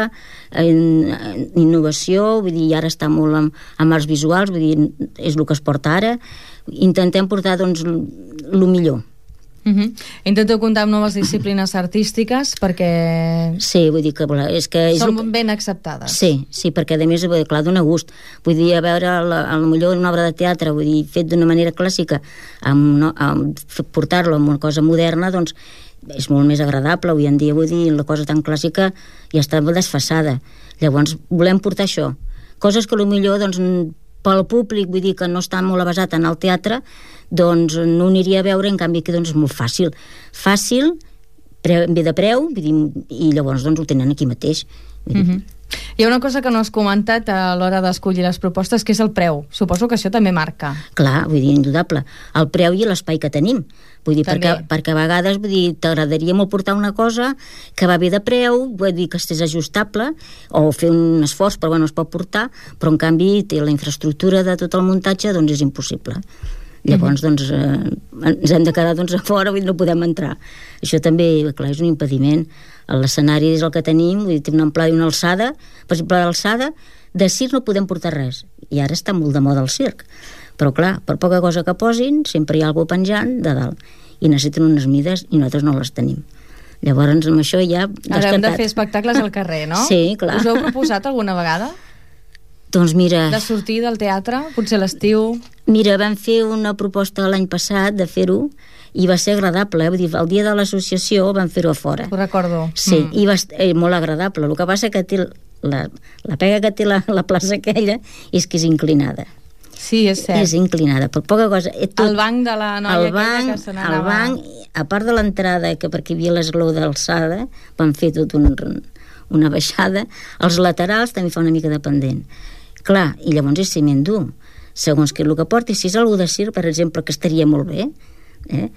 en, en innovació, vull dir, ara està molt amb, amb arts visuals, vull dir, és el que es porta ara. Intentem portar, doncs, el millor. Uh-huh. Intenteu comptar amb noves disciplines artístiques perquè... Sí, vull dir que... És que és són que... ben acceptades. Sí, sí, perquè a més, clar, dona gust. Vull dir, a veure, la, a lo millor una obra de teatre, vull dir, fet d'una manera clàssica, amb, no, amb portar-lo amb una cosa moderna, doncs és molt més agradable. Avui en dia, vull dir, la cosa tan clàssica ja està molt desfasada. Llavors, volem portar això. Coses que a lo millor, doncs, pel públic, vull dir que no està molt avasat en el teatre, doncs no ho aniria a veure, en canvi que doncs, és molt fàcil. Fàcil, pre, bé de preu, vull dir, i llavors doncs, ho tenen aquí mateix. Uh-huh. Hi ha una cosa que no has comentat a l'hora d'escollir les propostes, que és el preu. Suposo que això també marca. Clar, vull dir, indudable. El preu i l'espai que tenim. Vull dir, perquè, perquè a vegades vull dir, t'agradaria molt portar una cosa que va bé de preu, vull dir que estés ajustable, o fer un esforç, però bueno, es pot portar, però en canvi té la infraestructura de tot el muntatge, doncs és impossible. Llavors, doncs, eh, ens hem de quedar doncs, a fora, vull dir, no podem entrar. Això també, clar, és un impediment. L'escenari és el que tenim, vull dir, té un amplada i una alçada. Per exemple, l'alçada, de circ no podem portar res. I ara està molt de moda el circ. Però, clar, per poca cosa que posin, sempre hi ha algú penjant de dalt. I necessiten unes mides i nosaltres no les tenim. Llavors, amb això ja... Ara hem de fer espectacles al carrer, no? Sí, clar. Us ho heu proposat alguna vegada? Doncs mira... De sortir del teatre, potser l'estiu... Mira, vam fer una proposta l'any passat de fer-ho i va ser agradable, eh? Vull dir, el dia de l'associació vam fer-ho a fora. Ho recordo. Sí, mm. i va ser eh, molt agradable. El que passa que té la, la pega que té la, la plaça aquella és que és inclinada. Sí, és cert. És inclinada, per poca cosa. Tot, el banc de la noia banc, que se n'anava... El banc, a part de l'entrada, que perquè hi havia l'esglaó d'alçada, van fer tot un, una baixada, els laterals també fa una mica de pendent. Clar, i llavors és ciment dur. Segons que el que porti, si és algú de circ, per exemple, que estaria molt bé, eh?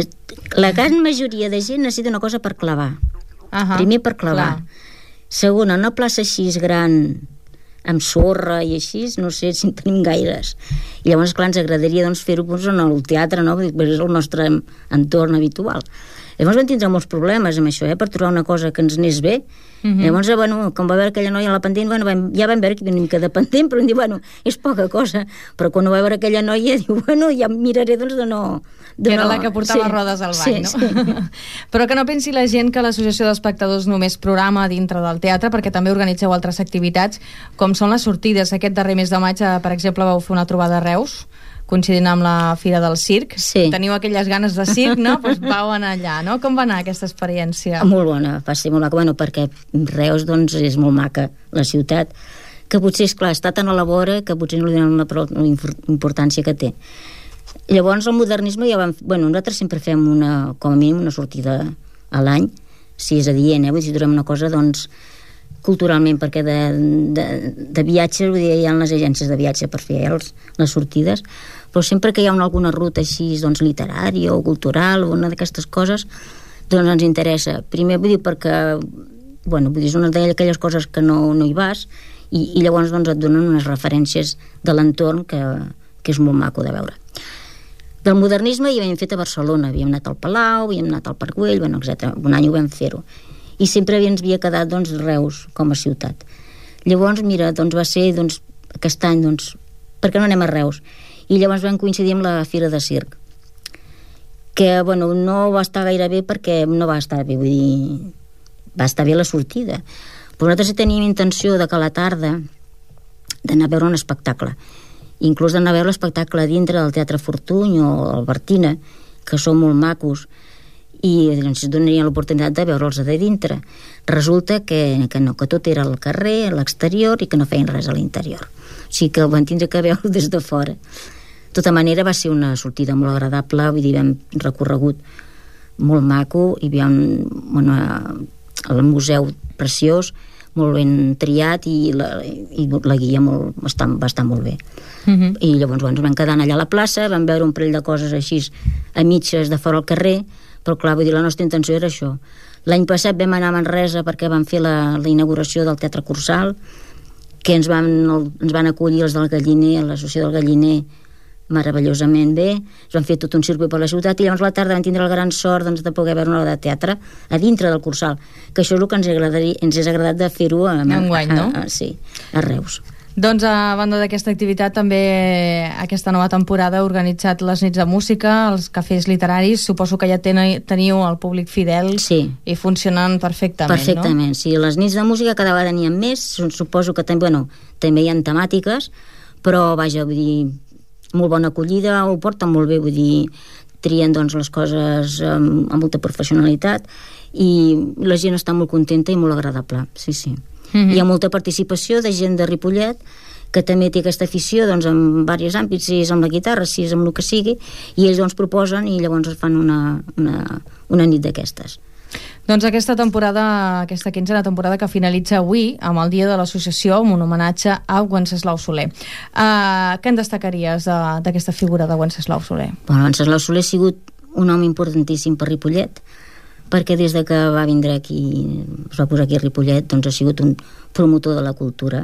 La gran majoria de gent necessita una cosa per clavar. Uh-huh, primer per clavar. Clar. Segona, una plaça així gran, amb sorra i així, no sé si en tenim gaires. I llavors, clar, ens agradaria doncs, fer-ho doncs, en el teatre, no? Perquè és el nostre entorn habitual. Llavors vam tindre molts problemes amb això, eh? Per trobar una cosa que ens anés bé. Uh-huh. Llavors, bueno, quan va veure aquella noia a la pendent, bueno, vam, ja vam veure que hi havia una mica de pendent, però em diu, bueno, és poca cosa. Però quan va veure aquella noia, diu, bueno, ja miraré doncs de no... De que era no... la que portava sí. rodes al banc, sí, no? Sí. Però que no pensi la gent que l'associació d'espectadors només programa dintre del teatre, perquè també organitzeu altres activitats, com són les sortides. Aquest darrer mes de maig, per exemple, vau fer una trobada a Reus, coincidint amb la Fira del Circ. Sí. Teniu aquelles ganes de circ, no? Doncs vau anar allà, no? Com va anar aquesta experiència? Molt bona, va ser molt maca, bueno, perquè Reus, doncs, és molt maca, la ciutat, que potser, és clar, està tan a la vora que potser no li donen la, la importància que té. Llavors, el modernisme ja vam... Bueno, nosaltres sempre fem una, com a mínim, una sortida a l'any, si és adient, eh? Vull dir, si trobem una cosa, doncs, culturalment, perquè de, de, de viatge, vull dir, hi ha les agències de viatge per fer els, les sortides, però sempre que hi ha una, alguna ruta així, doncs, literària o cultural o una d'aquestes coses, doncs ens interessa. Primer, vull dir, perquè, bueno, vull dir, és una d'aquelles coses que no, no hi vas, i, i llavors doncs, et donen unes referències de l'entorn que, que és molt maco de veure. Del modernisme hi havíem fet a Barcelona, havíem anat al Palau, havíem anat al Parc Güell, bueno, etcètera. Un any ho vam fer-ho. I sempre ens havia quedat, doncs, Reus com a ciutat. Llavors, mira, doncs va ser, doncs, aquest any, doncs, per què no anem a Reus? I llavors vam coincidir amb la Fira de Circ, que, bueno, no va estar gaire bé perquè no va estar bé, vull dir, va estar bé la sortida. Però nosaltres teníem intenció de que a la tarda d'anar a veure un espectacle, inclús d'anar a veure l'espectacle dintre del Teatre Fortuny o Albertina, que són molt macos, i ens donarien l'oportunitat de veure'ls de dintre. Resulta que, que no, que tot era al carrer, a l'exterior, i que no feien res a l'interior. O sigui que ho van tindre que veure des de fora. De tota manera va ser una sortida molt agradable, vull dir, vam recorregut molt maco, hi havia un, bueno, el museu preciós, molt ben triat, i la, i la guia molt, va, estar, va estar molt bé. Uh-huh. I llavors bueno, vam quedar allà a la plaça, vam veure un parell de coses així a mitges de fora al carrer, però clar, vull dir, la nostra intenció era això. L'any passat vam anar a Manresa perquè vam fer la, la inauguració del Teatre Cursal, que ens van, ens van acollir els del Galliner, l'associació del Galliner, meravellosament bé. Es van fer tot un circuit per la ciutat, i llavors a la tarda vam tindre el gran sort, doncs, de poder veure una obra de teatre a dintre del Cursal, que això és el que ens, ens és agradat de fer-ho a, enguany, no? A, a, sí, a Reus. Doncs a banda d'aquesta activitat, també aquesta nova temporada ha organitzat les nits de música, els cafès literaris. Suposo que ja ten, teniu el públic fidel, sí, i funcionen perfectament, perfectament, no? Sí, les nits de música cada vegada n'hi ha més. Suposo que també, bueno, també hi ha temàtiques, però vaja, vull dir, molt bona acollida, ho porten molt bé, vull dir, trien doncs les coses amb, amb molta professionalitat, i la gent està molt contenta i molt agradable, sí, sí. Mm-hmm. Hi ha molta participació de gent de Ripollet que també té aquesta afició, doncs, en diversos àmbits, si és amb la guitarra, si és amb el que sigui, i ells doncs proposen i llavors fan una, una, una nit d'aquestes. Doncs aquesta temporada, aquesta quinzena temporada que finalitza avui amb el dia de l'associació, amb un homenatge a Wenceslau Soler. Uh, què en destacaries uh, d'aquesta figura de Wenceslau Soler? Bueno, Wenceslau Soler ha sigut un home importantíssim per Ripollet, perquè des de que va vindre aquí, es va posar aquí a Ripollet, doncs ha sigut un promotor de la cultura,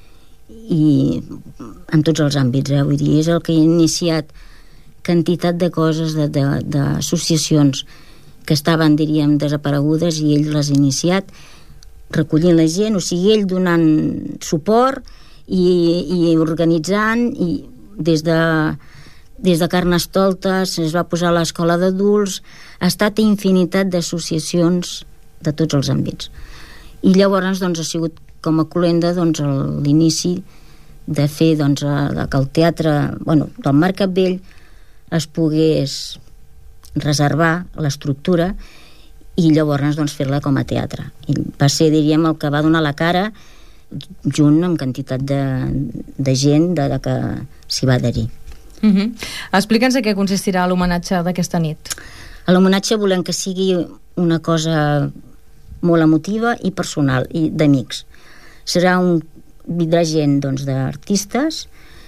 i en tots els àmbits, eh? Vull dir, és el que ha iniciat quantitat de coses, d'associacions que estaven, diríem, desaparegudes, i ell les ha iniciat recollint la gent, o sigui, ell donant suport i, i organitzant, i des de des de Carnestoltes es va posar a l'escola d'adults, ha estat infinitat d'associacions de tots els àmbits. I llavors doncs, ha sigut com a colenda doncs, l'inici de fer doncs, de que el teatre, bueno, del Marc Capvell es pogués reservar l'estructura i llavors doncs, fer-la com a teatre. I va ser, diríem, el que va donar la cara junt amb quantitat de, de gent de, de que s'hi va adherir. Uh-huh. Explica'ns a què consistirà l'homenatge d'aquesta nit. A l'homenatge volem que sigui una cosa molt emotiva i personal, i d'amics. Serà un vindrà gent doncs, d'artistes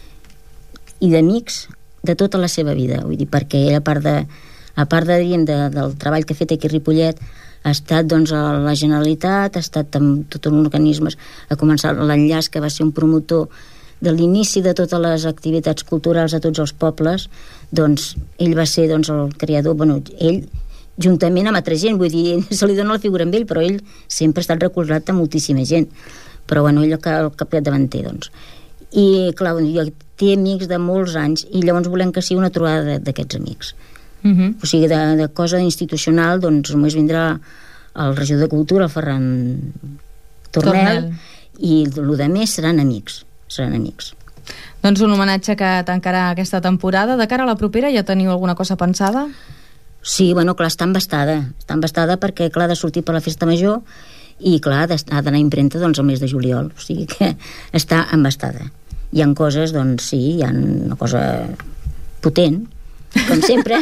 i d'amics de tota la seva vida, vull dir, perquè ell, a part de, a part de, diríem, de, del treball que ha fet aquí a Ripollet, ha estat doncs, a la Generalitat, ha estat amb tots els organismes, ha començat l'enllaç, que va ser un promotor de l'inici de totes les activitats culturals a tots els pobles, doncs ell va ser doncs, el creador, bueno, ell juntament amb altra gent, vull dir, se li dona la figura amb ell, però ell sempre ha estat recolzat a moltíssima gent, però bueno, ell el capdavanter, doncs. I clar, té amics de molts anys, i llavors volem que sigui una trobada d'aquests amics. Uh-huh. O sigui, de, de cosa institucional, doncs només vindrà el regidor de Cultura, el Ferran Tornel, Tornel. I el de més seran amics. seran amics. Doncs un homenatge que tancarà aquesta temporada. De cara a la propera, ja teniu alguna cosa pensada? Sí, bueno, clar, està embastada. Està embastada perquè, clar, ha de sortir per la festa major i, clar, ha d'anar a impremta doncs, el mes de juliol. O sigui que està embastada. Hi ha coses, doncs sí, hi ha una cosa potent, com sempre.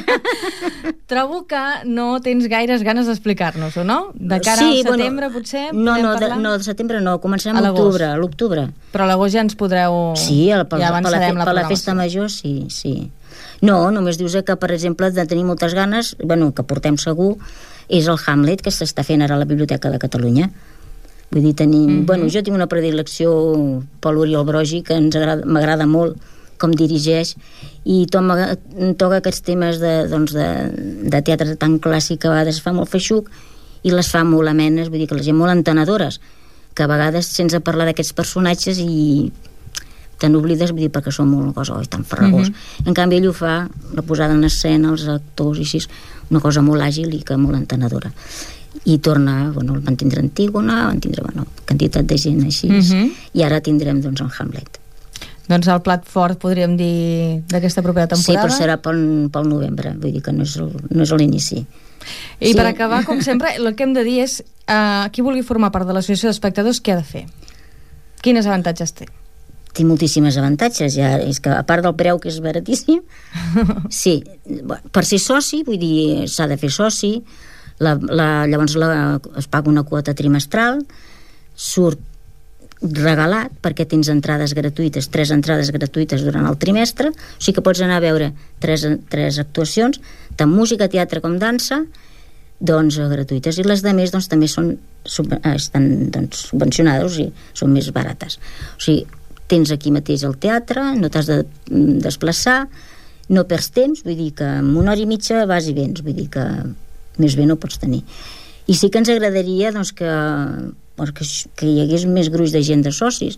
Trobo que no tens gaires ganes d'explicar-nos-ho, no? De cara sí, al setembre, bueno, potser, no, podem no, parlar? De, no, de setembre no, començarem a l'octubre, a l'octubre. Però a l'agost ja ens podreu... Sí, el, pel, ja per, la, la per la festa major, sí, sí. No, només dius que, per exemple, de tenir moltes ganes, bueno, que portem segur, és el Hamlet, que s'està fent ara a la Biblioteca de Catalunya. Vull dir, tenim... Mm-hmm. Bueno, jo tinc una predilecció per l'Oriol Brogi, que ens agrada, m'agrada molt com dirigeix, i toca aquests temes de, doncs de, de teatre tan clàssic que a vegades fa molt feixuc i les fa molt amenes, vull dir que la gent molt entenedores, que a vegades sense parlar d'aquests personatges i te n'oblides, vull dir, perquè són molt una cosa oi, tan farragós. Mm-hmm. En canvi ell ho fa, la posada en escena, els actors i així, una cosa molt àgil i que molt entenedora. I torna, bueno, el van tindre Antígona, van tindre, bueno, quantitat de gent així, mm-hmm. i ara tindrem, doncs, el Hamlet. Doncs el plat fort, podríem dir, d'aquesta propera temporada. Sí, però serà pel, pel novembre, vull dir que no és, el, no és l'inici. I sí. Per acabar, com sempre, el que hem de dir és uh, qui vulgui formar part de l'associació d'espectadors, què ha de fer? Quines avantatges té? Té moltíssimes avantatges, ja, és que a part del preu, que és baratíssim, sí, per ser soci, vull dir, s'ha de fer soci, la, la, llavors la, es paga una quota trimestral, surt regalat, perquè tens entrades gratuïtes, tres entrades gratuïtes durant el trimestre, o sigui que pots anar a veure tres, tres actuacions, tant música, teatre com dansa, doncs gratuïtes, i les de més doncs, també són, estan doncs, subvencionades, o sigui, són més barates. O sigui, tens aquí mateix el teatre, no t'has de desplaçar, no perds temps, vull dir que en una hora i mitja vas i vens, vull dir que més bé no pots tenir. I sí que ens agradaria doncs, que perquè que hi hagués més gruix de gent de socis,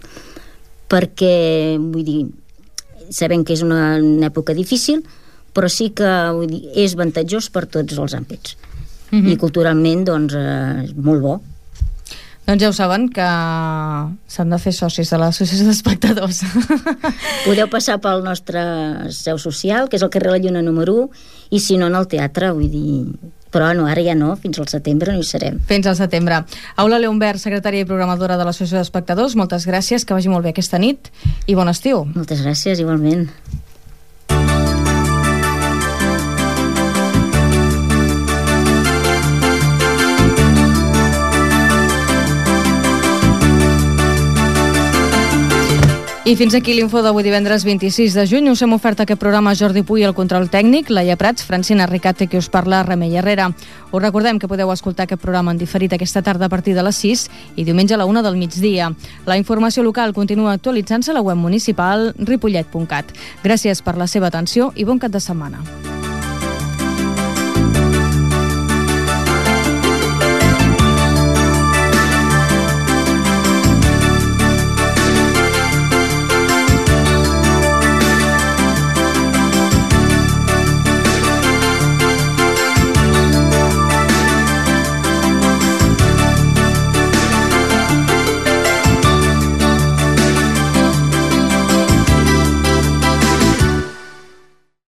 perquè vull dir, sabem que és una, una època difícil, però sí que vull dir, és avantatjós per tots els àmbits. Mm-hmm. I culturalment doncs eh, és molt bo. Doncs ja ho saben, que s'han de fer socis de l'associació d'espectadors. Podeu passar pel nostre seu social, que és el carrer La Lluna número u, i si no en el teatre, vull dir... Però no, ara ja no, fins al setembre no hi serem. Fins al setembre. Aula Leonbert, secretària i programadora de l'Associació d'Espectadors, moltes gràcies, que vagi molt bé aquesta nit i bon estiu. Moltes gràcies, igualment. I fins aquí l'info d'avui divendres vint-i-sis de juny. Us hem ofert aquest programa Jordi Puy al control tècnic, Laia Prats, Francina Ricate, que us parla, Remei Herrera. Us recordem que podeu escoltar aquest programa en diferit aquesta tarda a partir de les sis i diumenge a la una del migdia. La informació local continua actualitzant-se a la web municipal ripollet punt cat. Gràcies per la seva atenció i bon cap de setmana.